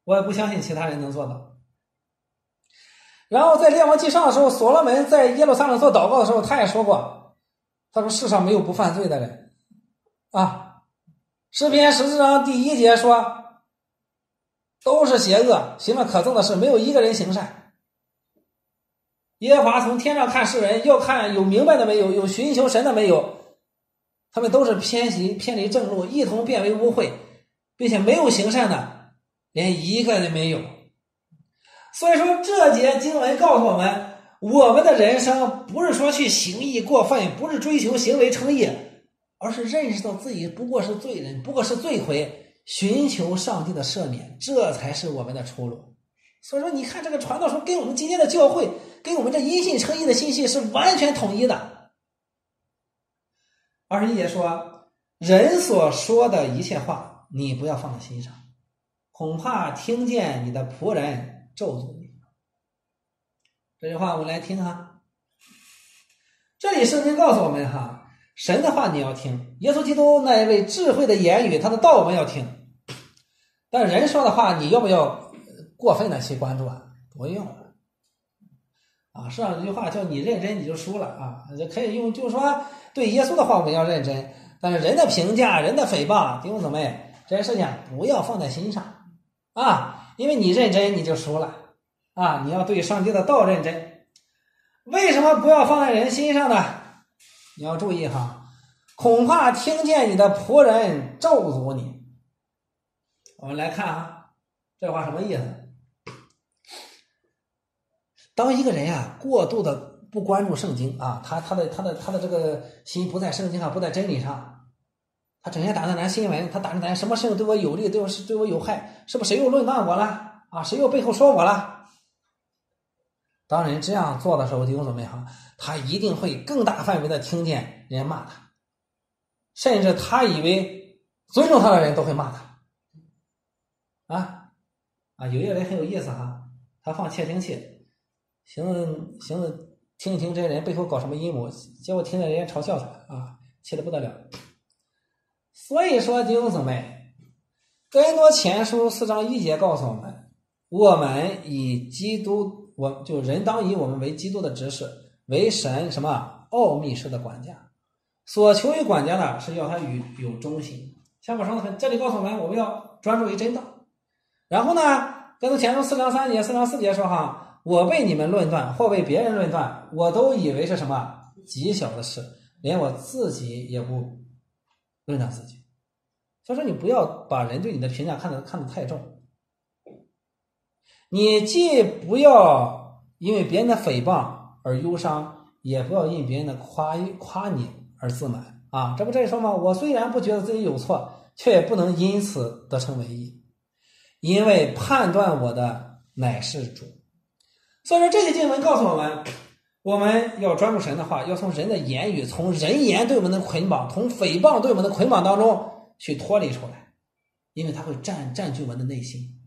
我也不相信其他人能做到。然后在列王纪上的时候，所罗门在耶路撒冷做祷告的时候，他也说过，他说世上没有不犯罪的人啊。诗篇十四章第一节说，都是邪恶，行了可憎的事，没有一个人行善。耶和华从天上看世人，要看有明白的没有，有寻求神的没有，他们都是偏离偏离正路，一同变为污秽，并且没有行善的，连一个人没有。所以说这节经文告诉我们，我们的人生不是说去行义过分，不是追求行为称义，而是认识到自己不过是罪人，不过是罪魁，寻求上帝的赦免，这才是我们的出路。所以说你看这个传道书跟我们今天的教会，跟我们这因信称义的信息是完全统一的。二十一节说，人所说的一切话你不要放在心上，恐怕听见你的仆人咒诅你。这句话我们来听哈。这里圣经告诉我们哈，神的话你要听，耶稣基督那一位智慧的言语，他的道我们要听。但人说的话你要不要过分的去关注啊？不用啊，世上这句话叫你认真你就输了啊，可以用，就是说对耶稣的话我们要认真，但是人的评价、人的诽谤、弟兄姊妹，这些事情不要放在心上啊，因为你认真你就输了啊，你要对上帝的道认真。为什么不要放在人心上呢？你要注意哈，恐怕听见你的仆人咒诅你。我们来看啊，这话什么意思？当一个人啊过度的不关注圣经啊，他他的他的他的这个心不在圣经上，不在真理上，他整天打探咱新闻，他打探咱什么事情对我有利，对我对我有害，是不是谁又论断我了啊？谁又背后说我了？当人这样做的时候，弟兄姊妹哈，他一定会更大范围的听见人骂他，甚至他以为尊重他的人都会骂他啊啊！有一个人很有意思哈，他放窃听器。行行，听一听这些人背后搞什么阴谋，结果听见人家嘲笑他啊，气得不得了。所以说弟兄姊妹，哥林多前书四章一节告诉我们，我们以基督，我就人当以我们为基督的执事，为神什么奥秘式的管家，所求于管家呢，是要他与有忠心。像我说的，这里告诉我们，我们要专注于真道。然后呢，哥林多前书四章三节、四章四节说哈。我被你们论断，或被别人论断，我都以为是什么极小的事，连我自己也不论断自己。所以说你不要把人对你的评价看得看得太重，你既不要因为别人的诽谤而忧伤，也不要因别人的夸夸你而自满啊！这不这里说吗？我虽然不觉得自己有错，却也不能因此得成为义，因为判断我的乃是主。所以说这些经文告诉我们，我们要专注神的话，要从人的言语，从人言对我们的捆绑，从诽谤对我们的捆绑当中去脱离出来，因为它会占占据我们的内心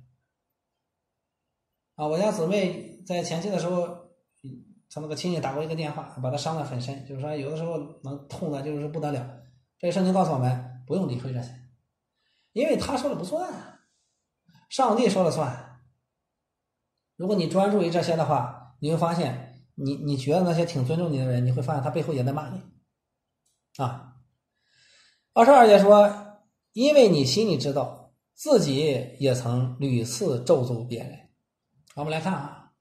啊！我家姊妹在前期的时候，他那个亲戚打过一个电话，把他伤得很深，就是说有的时候能痛的就是不得了。这个圣经告诉我们，不用理会这些，因为他说了不算，上帝说了算。如果你专注于这些的话，你会发现你你觉得那些挺尊重你的人，你会发现他背后也在骂你啊。二十二节说，因为你心里知道自己也曾屡次咒诅别人。我们来看啊，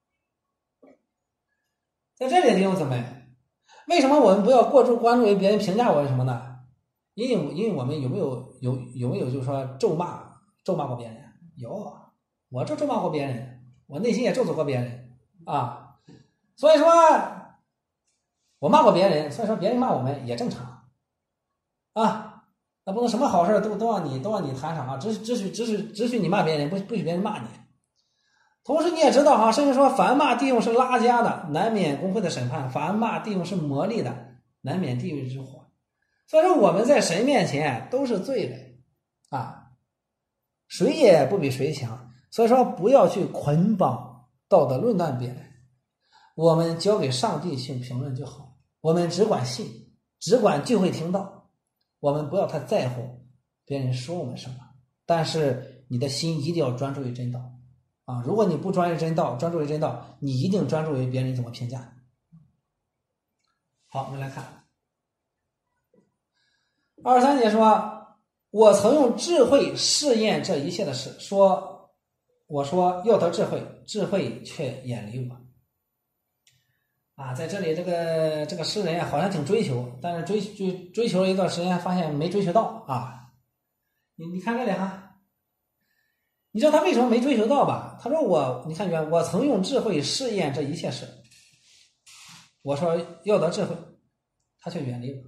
在这里弟兄姊妹，为什么我们不要过度关注于别人评价我们什么呢？因为因为我们有没有有有没有就是说咒骂咒骂过别人？有，我这咒骂过别人，我内心也咒诅过别人啊，所以说我骂过别人，所以说别人骂我们也正常啊，那不能什么好事都都让你都让你谈上啊，只只许只许只许你骂别人，不不许别人骂你。同时你也知道哈，甚至说凡骂弟兄是拉家的，难免公会的审判；凡骂弟兄是魔力的，难免地狱之火。所以说我们在神面前都是罪人啊，谁也不比谁强。所以说不要去捆绑道德论断别人，我们交给上帝去评论就好，我们只管信，只管就会听到，我们不要太在乎别人说我们什么，但是你的心一定要专注于真道啊！如果你不专注于真道，专注于真道，你一定专注于别人怎么评价。好，我们来看二十三节说，我曾用智慧试验这一切的事，说我说要得智慧，智慧却远离我。啊，在这里这个这个诗人好像挺追求，但是追追追求了一段时间，发现没追求到啊。你你看这里哈，你知道他为什么没追求到吧？他说我，你看原我曾用智慧试验这一切事，我说要得智慧，他却远离我。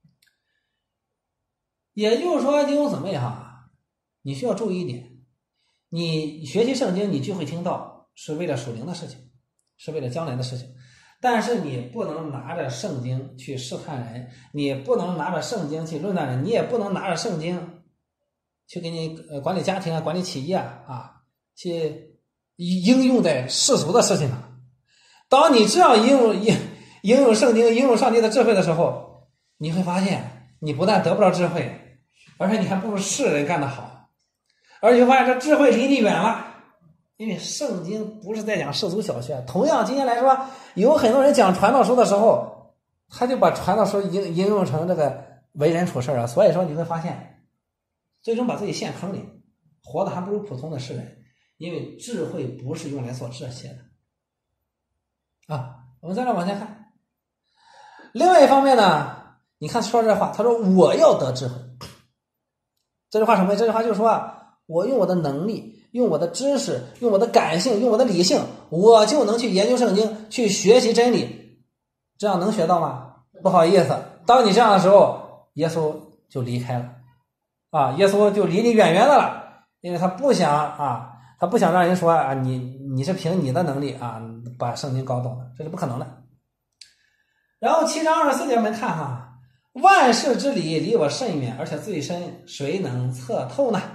也就是说，弟兄姊妹哈，你需要注意一点，你学习圣经，你就会听到是为了属灵的事情，是为了将来的事情。但是你不能拿着圣经去试探人，你不能拿着圣经去论断人，你也不能拿着圣经去给你呃管理家庭啊、管理企业啊啊，去应用在世俗的事情上。当你这样应用应应用圣经、应用上帝的智慧的时候，你会发现你不但得不到智慧，而且你还不如世人干得好，而且发现这智慧离你远了。因为圣经不是在讲世俗小学，同样今天来说，有很多人讲传道书的时候，他就把传道书应应用成这个为人处事啊，所以说你会发现，最终把自己陷坑里，活得还不如普通的世人。因为智慧不是用来做这些的啊。我们再来往下看，另外一方面呢，你看说这话，他说我要得智慧，这句话什么？这句话就是说，我用我的能力，用我的知识，用我的感性，用我的理性，我就能去研究圣经，去学习真理。这样能学到吗？不好意思，当你这样的时候，耶稣就离开了啊，耶稣就离你远远的了，因为他不想啊，他不想让人说啊，你你是凭你的能力啊把圣经搞懂的，这是不可能的。然后七章二十四节我们看哈，万事之理离我甚远，而且最深，谁能测透呢？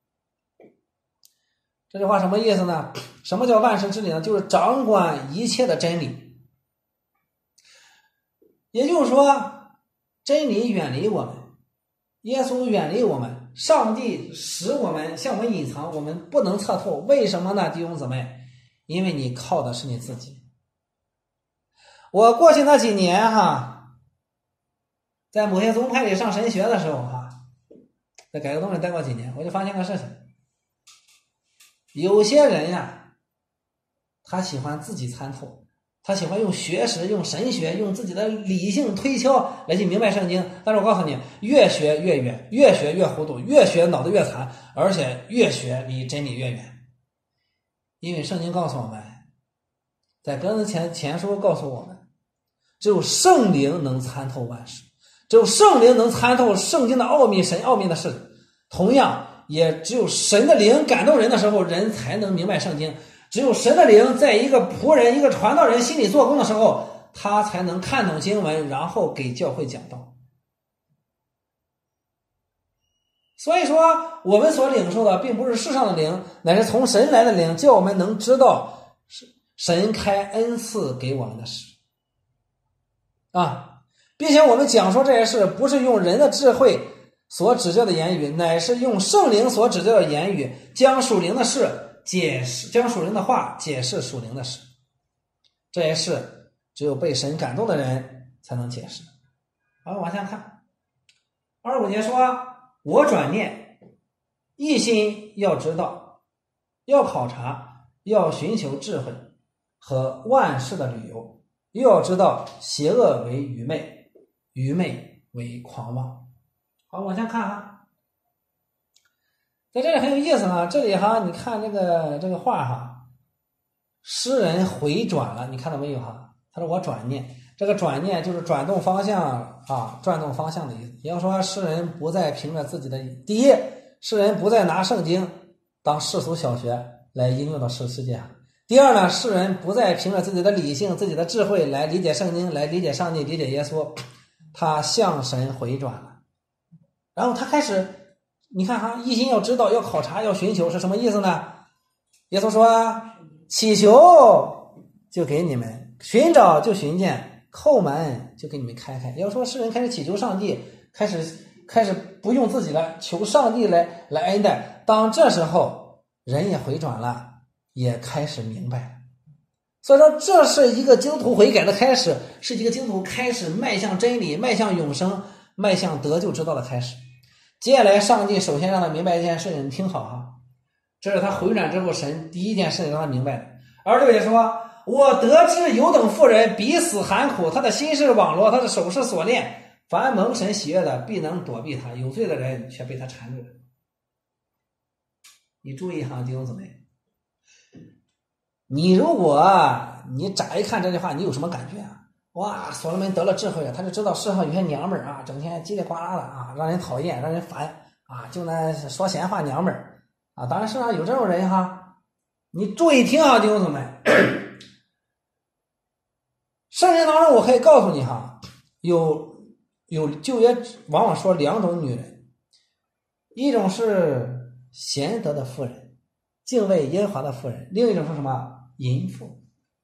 这句话什么意思呢？什么叫万事之理呢？就是掌管一切的真理。也就是说，真理远离我们，耶稣远离我们，上帝使我们向我们隐藏，我们不能测透。为什么呢，弟兄姊妹？因为你靠的是你自己。我过去那几年哈，在某些宗派里上神学的时候哈，在改革宗里待过几年，我就发现个事情。有些人呀，他喜欢自己参透，他喜欢用学识、用神学、用自己的理性推敲来去明白圣经。但是我告诉你，越学越远，越学越糊涂，越学脑子越残，而且越学离真理越远。因为圣经告诉我们，在哥林多前前书告诉我们，只有圣灵能参透万事，只有圣灵能参透圣经的奥秘、神奥秘的事。同样也只有神的灵感动人的时候，人才能明白圣经。只有神的灵在一个仆人、一个传道人心里做工的时候，他才能看懂经文，然后给教会讲道。所以说，我们所领受的并不是世上的灵，乃是从神来的灵，叫我们能知道神开恩赐给我们的事啊，并且我们讲说这些事，不是用人的智慧所指教的言语，乃是用圣灵所指教的言语，将属灵的事解释，将属灵的话解释属灵的事。这些事只有被神感动的人才能解释。好，往下看二十五节说，我转念一心要知道，要考察，要寻求智慧和万事的理由，又要知道邪恶为愚昧，愚昧为狂妄。好，往下看哈，在这里很有意思哈，这里哈，你看这个这个话哈，诗人回转了，你看到没有哈？他说我转念，这个转念就是转动方向啊，转动方向的意思。也就是说，诗人不再凭着自己的第一，诗人不再拿圣经当世俗小学来应用到世世界上；第二呢，诗人不再凭着自己的理性、自己的智慧来理解圣经，来理解上帝、理解耶稣，他向神回转了。然后他开始，你看哈，一心要知道，要考察，要寻求，是什么意思呢？耶稣说，祈求就给你们，寻找就寻见，叩门就给你们开开。要说诗人开始祈求上帝，开始开始不用自己了，求上帝来来恩待， 当这时候人也回转了，也开始明白了。所以说这是一个基督徒悔改的开始，是一个基督徒开始迈向真理，迈向永生，迈向得救之道的开始。接下来上帝首先让他明白一件事情，你听好哈，这是他回转之后神第一件事情让他明白的。二十六节说，我得知有等妇人比死寒苦，他的心是网罗，他的手是锁链，凡蒙神喜悦的必能躲避他，有罪的人却被他缠住了。你注意一下弟兄姊妹，你如果你乍一看这句话，你有什么感觉啊？哇，所罗门得了智慧啊，他就知道世上有些娘们儿啊，整天叽里呱啦的啊，让人讨厌，让人烦啊，就那说闲话娘们儿啊。当然世上有这种人哈，你注意听啊，弟兄姊妹，圣经当中我可以告诉你哈，有有旧约往往说两种女人，一种是贤德的妇人，敬畏耶和华的妇人，另一种是什么？淫妇。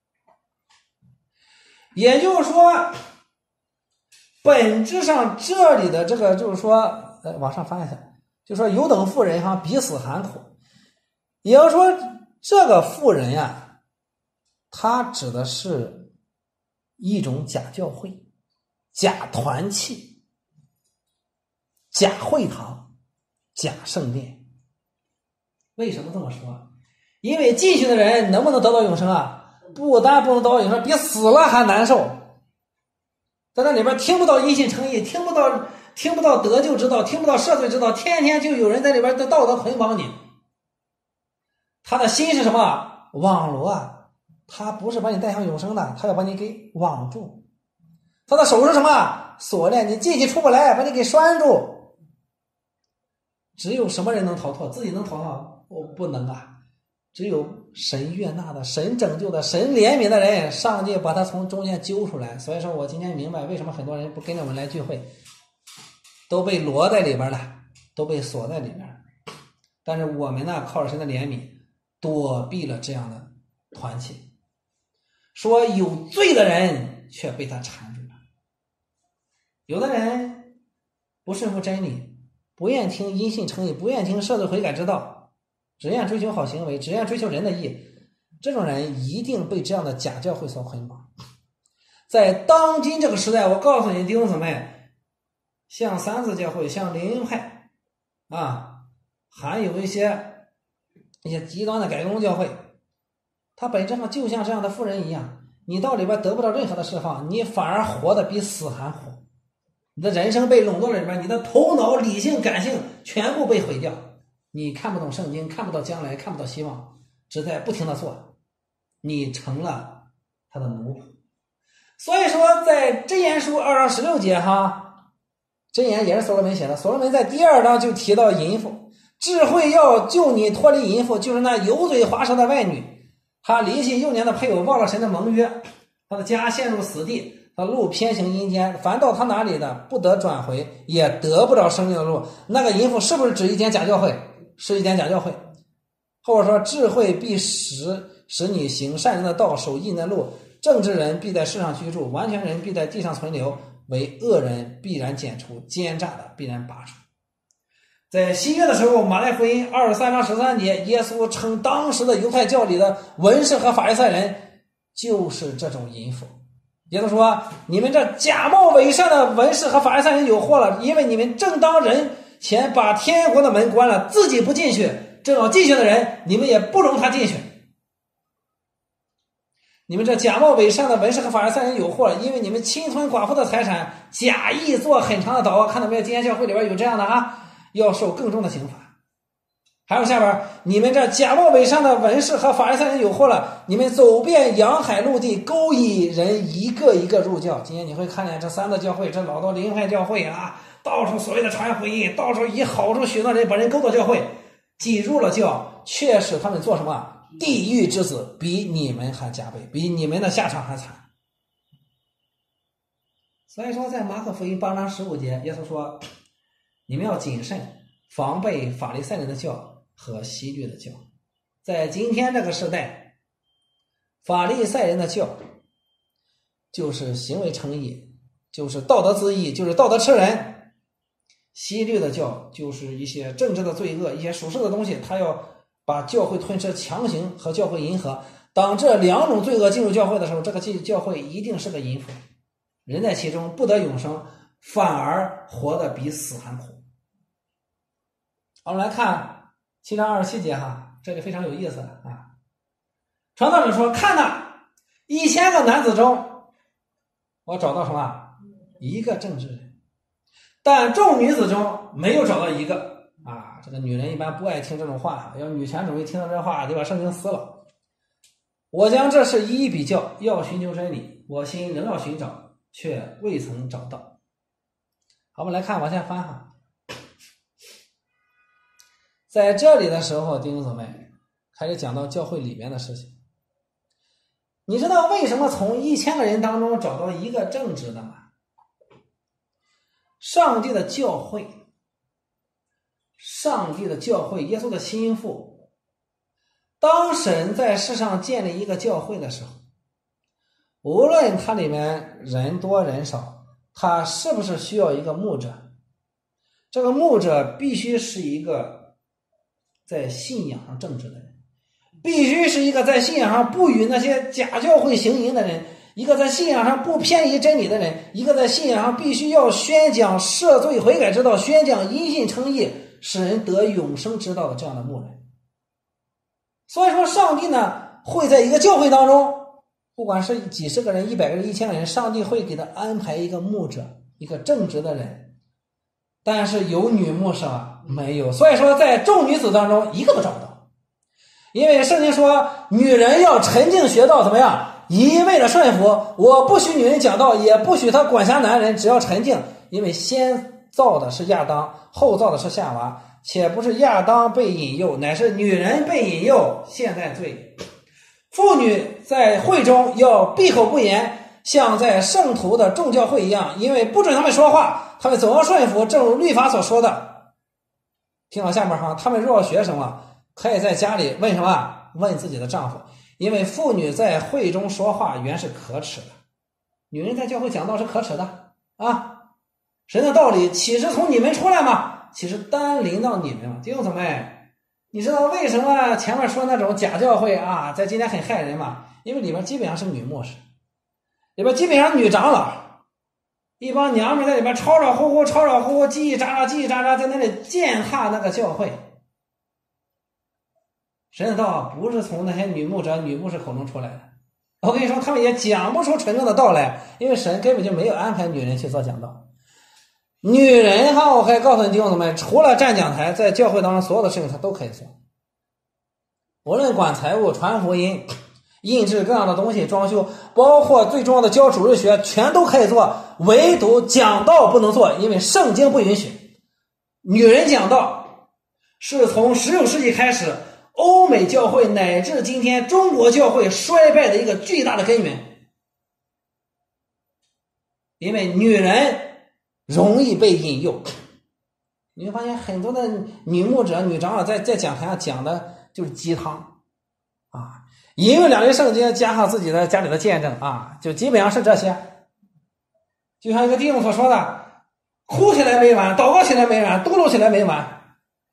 也就是说，本质上这里的这个就是说，呃，往上翻一下，就是说有等妇人哈，比死寒苦。也就是说，这个妇人呀、啊，它指的是一种假教会、假团契、假会堂、假圣殿。为什么这么说？因为进去的人能不能得到永生啊？不但不能得到永生，比死了还难受。在那里边听不到因信称义，听不到听不到得救之道，听不到赦罪之道，天天就有人在里边的道德捆绑你。他的心是什么？网罗啊，他不是把你带向永生的，他要把你给网住。他的手是什么？锁链，你进去出不来，把你给拴住。只有什么人能逃脱？自己能逃脱？我不能啊。只有神悦纳的、神拯救的、神怜悯的人，上帝把他从中间揪出来。所以说我今天明白为什么很多人不跟着我们来聚会，都被罗在里边了，都被锁在里边了。但是我们呢，靠着神的怜悯，躲避了这样的团契。说有罪的人却被他缠住了。有的人不顺服真理，不愿听因信称义，不愿听赦罪悔改之道，只愿追求好行为，只愿追求人的义，这种人一定被这样的假教会所捆绑。在当今这个时代，我告诉你弟兄姊妹，像三自教会，像灵恩派啊，还有一些一些极端的改革宗教会，它本质上就像这样的妇人一样，你到里边得不到任何的释放，你反而活得比死还苦。你的人生被笼罩里边，你的头脑、理性、感性全部被毁掉。你看不懂圣经，看不到将来，看不到希望，只在不停的做，你成了他的奴仆。所以说在箴言书二章十六节哈，箴言也是所罗门写的，所罗门在第二章就提到淫妇，智慧要救你脱离淫妇，就是那油嘴滑舌的外女，她离弃幼年的配偶，忘了神的盟约，她的家陷入死地，他路偏行阴间，凡到他哪里的不得转回，也得不着生命的路。那个淫妇是不是指一间假教会？是一间假教会。或者说智慧必使使你行善人的道，守义人的路，正直人必在世上居住，完全人必在地上存留，为恶人必然剪除，奸诈的必然拔除。在新约的时候，马太福音二十三章十三节，耶稣称当时的犹太教里的文士和法利赛人就是这种淫妇。耶稣说，你们这假冒伪善的文士和法利赛人有祸了，因为你们正当人前把天国的门关了，自己不进去，正要进去的人你们也不容他进去。你们这假冒伪善的文士和法利赛人有祸了，因为你们侵吞寡妇的财产，假意做很长的祷告。看到没有？今天教会里边有这样的啊，要受更重的刑罚。还有下边，你们这假冒伪善的文士和法利赛人有祸了，你们走遍洋海陆地，勾引人一个一个入教。今天你会看见这三个教会，这老道灵派教会啊，到处所谓的传福音，到处以好处许诺人，把人勾到教会，挤入了教，却使他们做什么？地狱之子，比你们还加倍，比你们的下场还惨。所以说在马可福音八章十五节，耶稣说，你们要谨慎，防备法利赛人的教和希律的教。在今天这个时代，法利赛人的教就是行为称义，就是道德自义，就是道德吃人， 西律的教就是一些政治的罪恶，一些属世的东西，他要把教会吞吃，强行和教会银合。当这两种罪恶进入教会的时候，这个教会一定是个淫妇，人在其中不得永生，反而活得比死还苦。我们来看七章二十七节哈，这里非常有意思啊。传道者说：“看呐，一千个男子中，我找到什么？一个正直人，但众女子中没有找到一个。”啊，这个女人一般不爱听这种话，要女权主义听到这话就把圣经撕了。我将这事一一比较，要寻求真理，我心仍要寻找，却未曾找到。好，我们来看往下翻哈。在这里的时候，弟兄姊妹开始讲到教会里面的事情。你知道为什么从一千个人当中找到一个正直的吗？上帝的教会，上帝的教会，耶稣的心腹。当神在世上建立一个教会的时候，无论它里面人多人少，它是不是需要一个牧者？这个牧者必须是一个在信仰上正直的人，必须是一个在信仰上不与那些假教会行淫的人，一个在信仰上不偏离真理的人，一个在信仰上必须要宣讲赦罪悔改之道，宣讲因信称义，使人得永生之道的这样的牧人。所以说上帝呢会在一个教会当中，不管是几十个人、一百个人、一千个人，上帝会给他安排一个牧者，一个正直的人。但是有女牧是吧？没有。所以说在众女子当中一个都找不到。因为圣经说女人要沉静学道，怎么样？一味的顺服，我不许女人讲道，也不许她管辖男人，只要沉静。因为先造的是亚当，后造的是夏娃，且不是亚当被引诱，乃是女人被引诱，现在罪。妇女在会中要闭口不言，像在圣徒的众教会一样，因为不准他们说话，他们总要顺服，正如律法所说的。听到下面哈，他们若要学什么，可以在家里问什么？问自己的丈夫，因为妇女在会中说话原是可耻的，女人在教会讲道是可耻的啊！神的道理岂是从你们出来吗？岂是单临到你们吗？弟兄姊妹，你知道为什么前面说那种假教会啊，在今天很害人吗？因为里边基本上是女牧师，里边基本上女长老，一帮娘们在里边吵吵呼呼吵吵呼呼叽叽喳喳叽叽喳喳，在那里践踏那个教会。神的道不是从那些女牧者女牧师口中出来的，我跟你说他们也讲不出纯正的道来，因为神根本就没有安排女人去做讲道。女人哈，我可以告诉你弟兄姊妹，除了站讲台，在教会当中所有的事情她都可以做，无论管财务、传福音、印制各样的东西、装修，包括最重要的教主日学，全都可以做，唯独讲道不能做，因为圣经不允许。女人讲道是从十九世纪开始欧美教会乃至今天中国教会衰败的一个巨大的根源，因为女人容易被引诱。你会发现很多的女牧者、女长老在在讲台上讲的就是鸡汤啊，引用两类圣经加上自己的家里的见证啊，就基本上是这些。就像一个弟兄所说的，哭起来没完，祷告起来没完，嘟噜起来没完，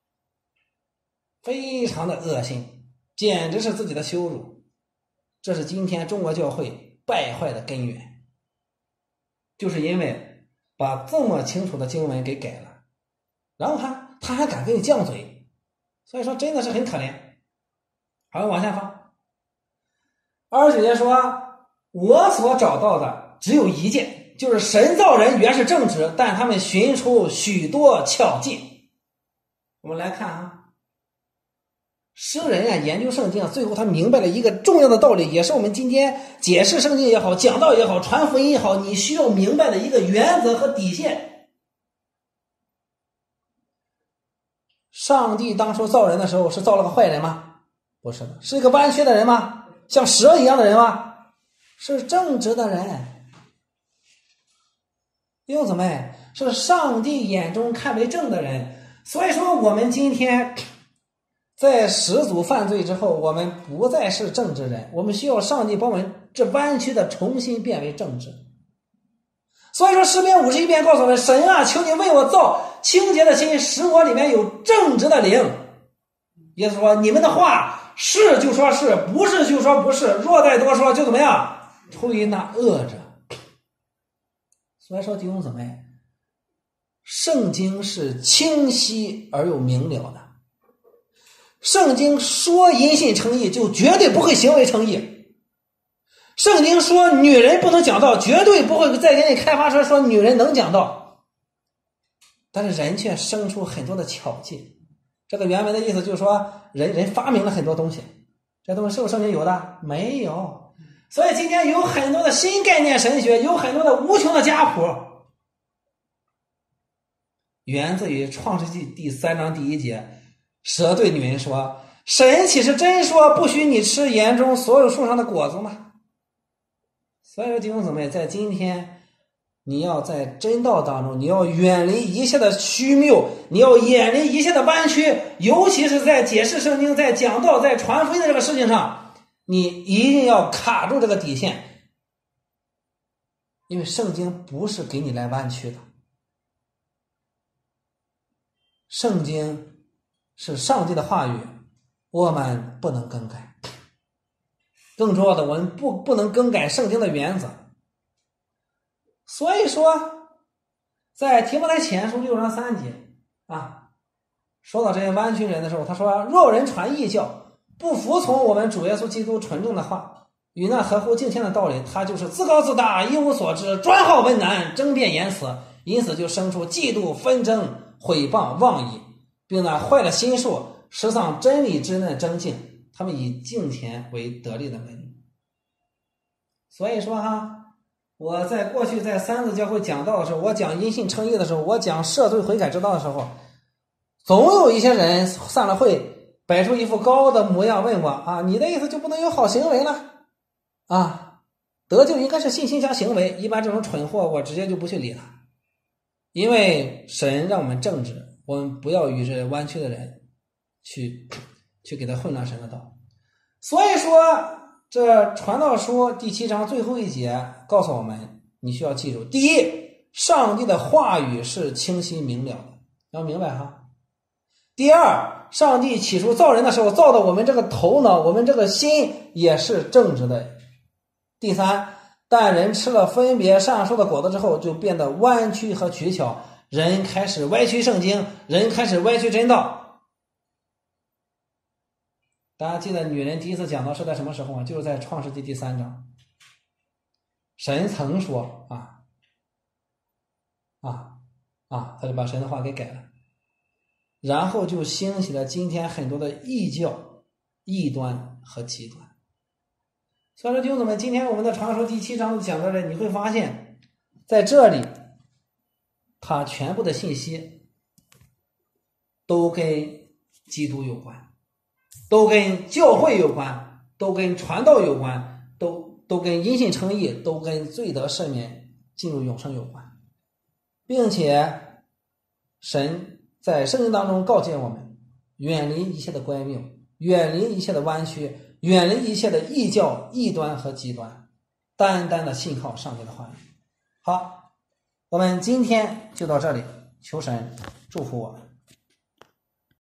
非常的恶心，简直是自己的羞辱。这是今天中国教会败坏的根源，就是因为把这么清楚的经文给改了，然后他他还敢跟你犟嘴，所以说真的是很可怜。好，往下放。二十九节说，我所找到的只有一件，就是神造人原是正直，但他们寻出许多巧计。我们来看啊，诗人啊研究圣经啊，最后他明白了一个重要的道理，也是我们今天解释圣经也好，讲道也好，传福音也好，你需要明白的一个原则和底线。上帝当初造人的时候是造了个坏人吗？不是的。是一个弯曲的人吗？像蛇一样的人吗？是正直的人。弟兄姊妹，是上帝眼中看为正的人。所以说我们今天在始祖犯罪之后，我们不再是正直人，我们需要上帝帮我们这弯曲的重新变为正直。所以说诗篇五十一篇告诉我们，神啊，求你为我造清洁的心使我里面有正直的灵。也就是说，你们的话是就说是，不是就说不是，若再多说就怎么样，出于那恶者。所以说弟兄姊妹，圣经是清晰而又明了的。圣经说因信称义，就绝对不会行为称义。圣经说女人不能讲道，绝对不会再给你开发出来说女人能讲道。但是人却生出很多的巧计。这个原文的意思就是说，人人发明了很多东西，这东西是不是圣经有的？没有。所以今天有很多的新概念神学，有很多的无穷的家谱，源自于创世纪第三章第一节，蛇对女人说：神岂是真说不许你吃园中所有树上的果子吗？所以说弟兄姊妹，在今天你要在真道当中，你要远离一切的虚谬，你要远离一切的弯曲，尤其是在解释圣经，在讲道，在传福音的这个事情上，你一定要卡住这个底线，因为圣经不是给你来弯曲的，圣经是上帝的话语，我们不能更改。更重要的，我们不不能更改圣经的原则。所以说，在提摩太前书六章三节啊，说到这些弯曲人的时候，他说：若有人传异教，不服从我们主耶稣基督纯正的话，与那合乎敬虔的道理，他就是自高自大，一无所知，专好问难，争辩言辞，因此就生出嫉妒、纷争、毁谤、妄议，并那坏了心术，失丧真理之内争竞，他们以敬虔为得利的门。所以说哈，我在过去在三次教会讲道的时候，我讲因信称义的时候，我讲赦罪悔改之道的时候，总有一些人散了会摆出一副高傲的模样问我啊，你的意思就不能有好行为了啊？得救应该是信心加行为，一般这种蠢货我直接就不去理他，因为神让我们正直，我们不要与这弯曲的人去去给他混乱神的道。所以说这传道书第七章最后一节告诉我们，你需要记住，第一，上帝的话语是清晰明了的，要明白哈。第二，上帝起初造人的时候，造的我们这个头脑，我们这个心也是正直的。第三，但人吃了分别善恶树的果子之后，就变得弯曲和取巧，人开始歪曲圣经，人开始歪曲真道。大家记得女人第一次讲到是在什么时候吗？就是在创世纪第三章。神曾说啊啊啊，他就把神的话给改了，然后就兴起了今天很多的异教、异端和极端。所以说弟兄姊妹，今天我们的传说第七章讲到这，你会发现在这里它全部的信息都跟基督有关，都跟教会有关，都跟传道有关，都都跟因信称义，都跟罪得赦免进入永生有关，并且神在圣经当中告诫我们，远离一切的乖谬，远离一切的弯曲，远离一切的异教、异端和极端，单单的信靠上帝的话语。好，我们今天就到这里，求神祝福我们。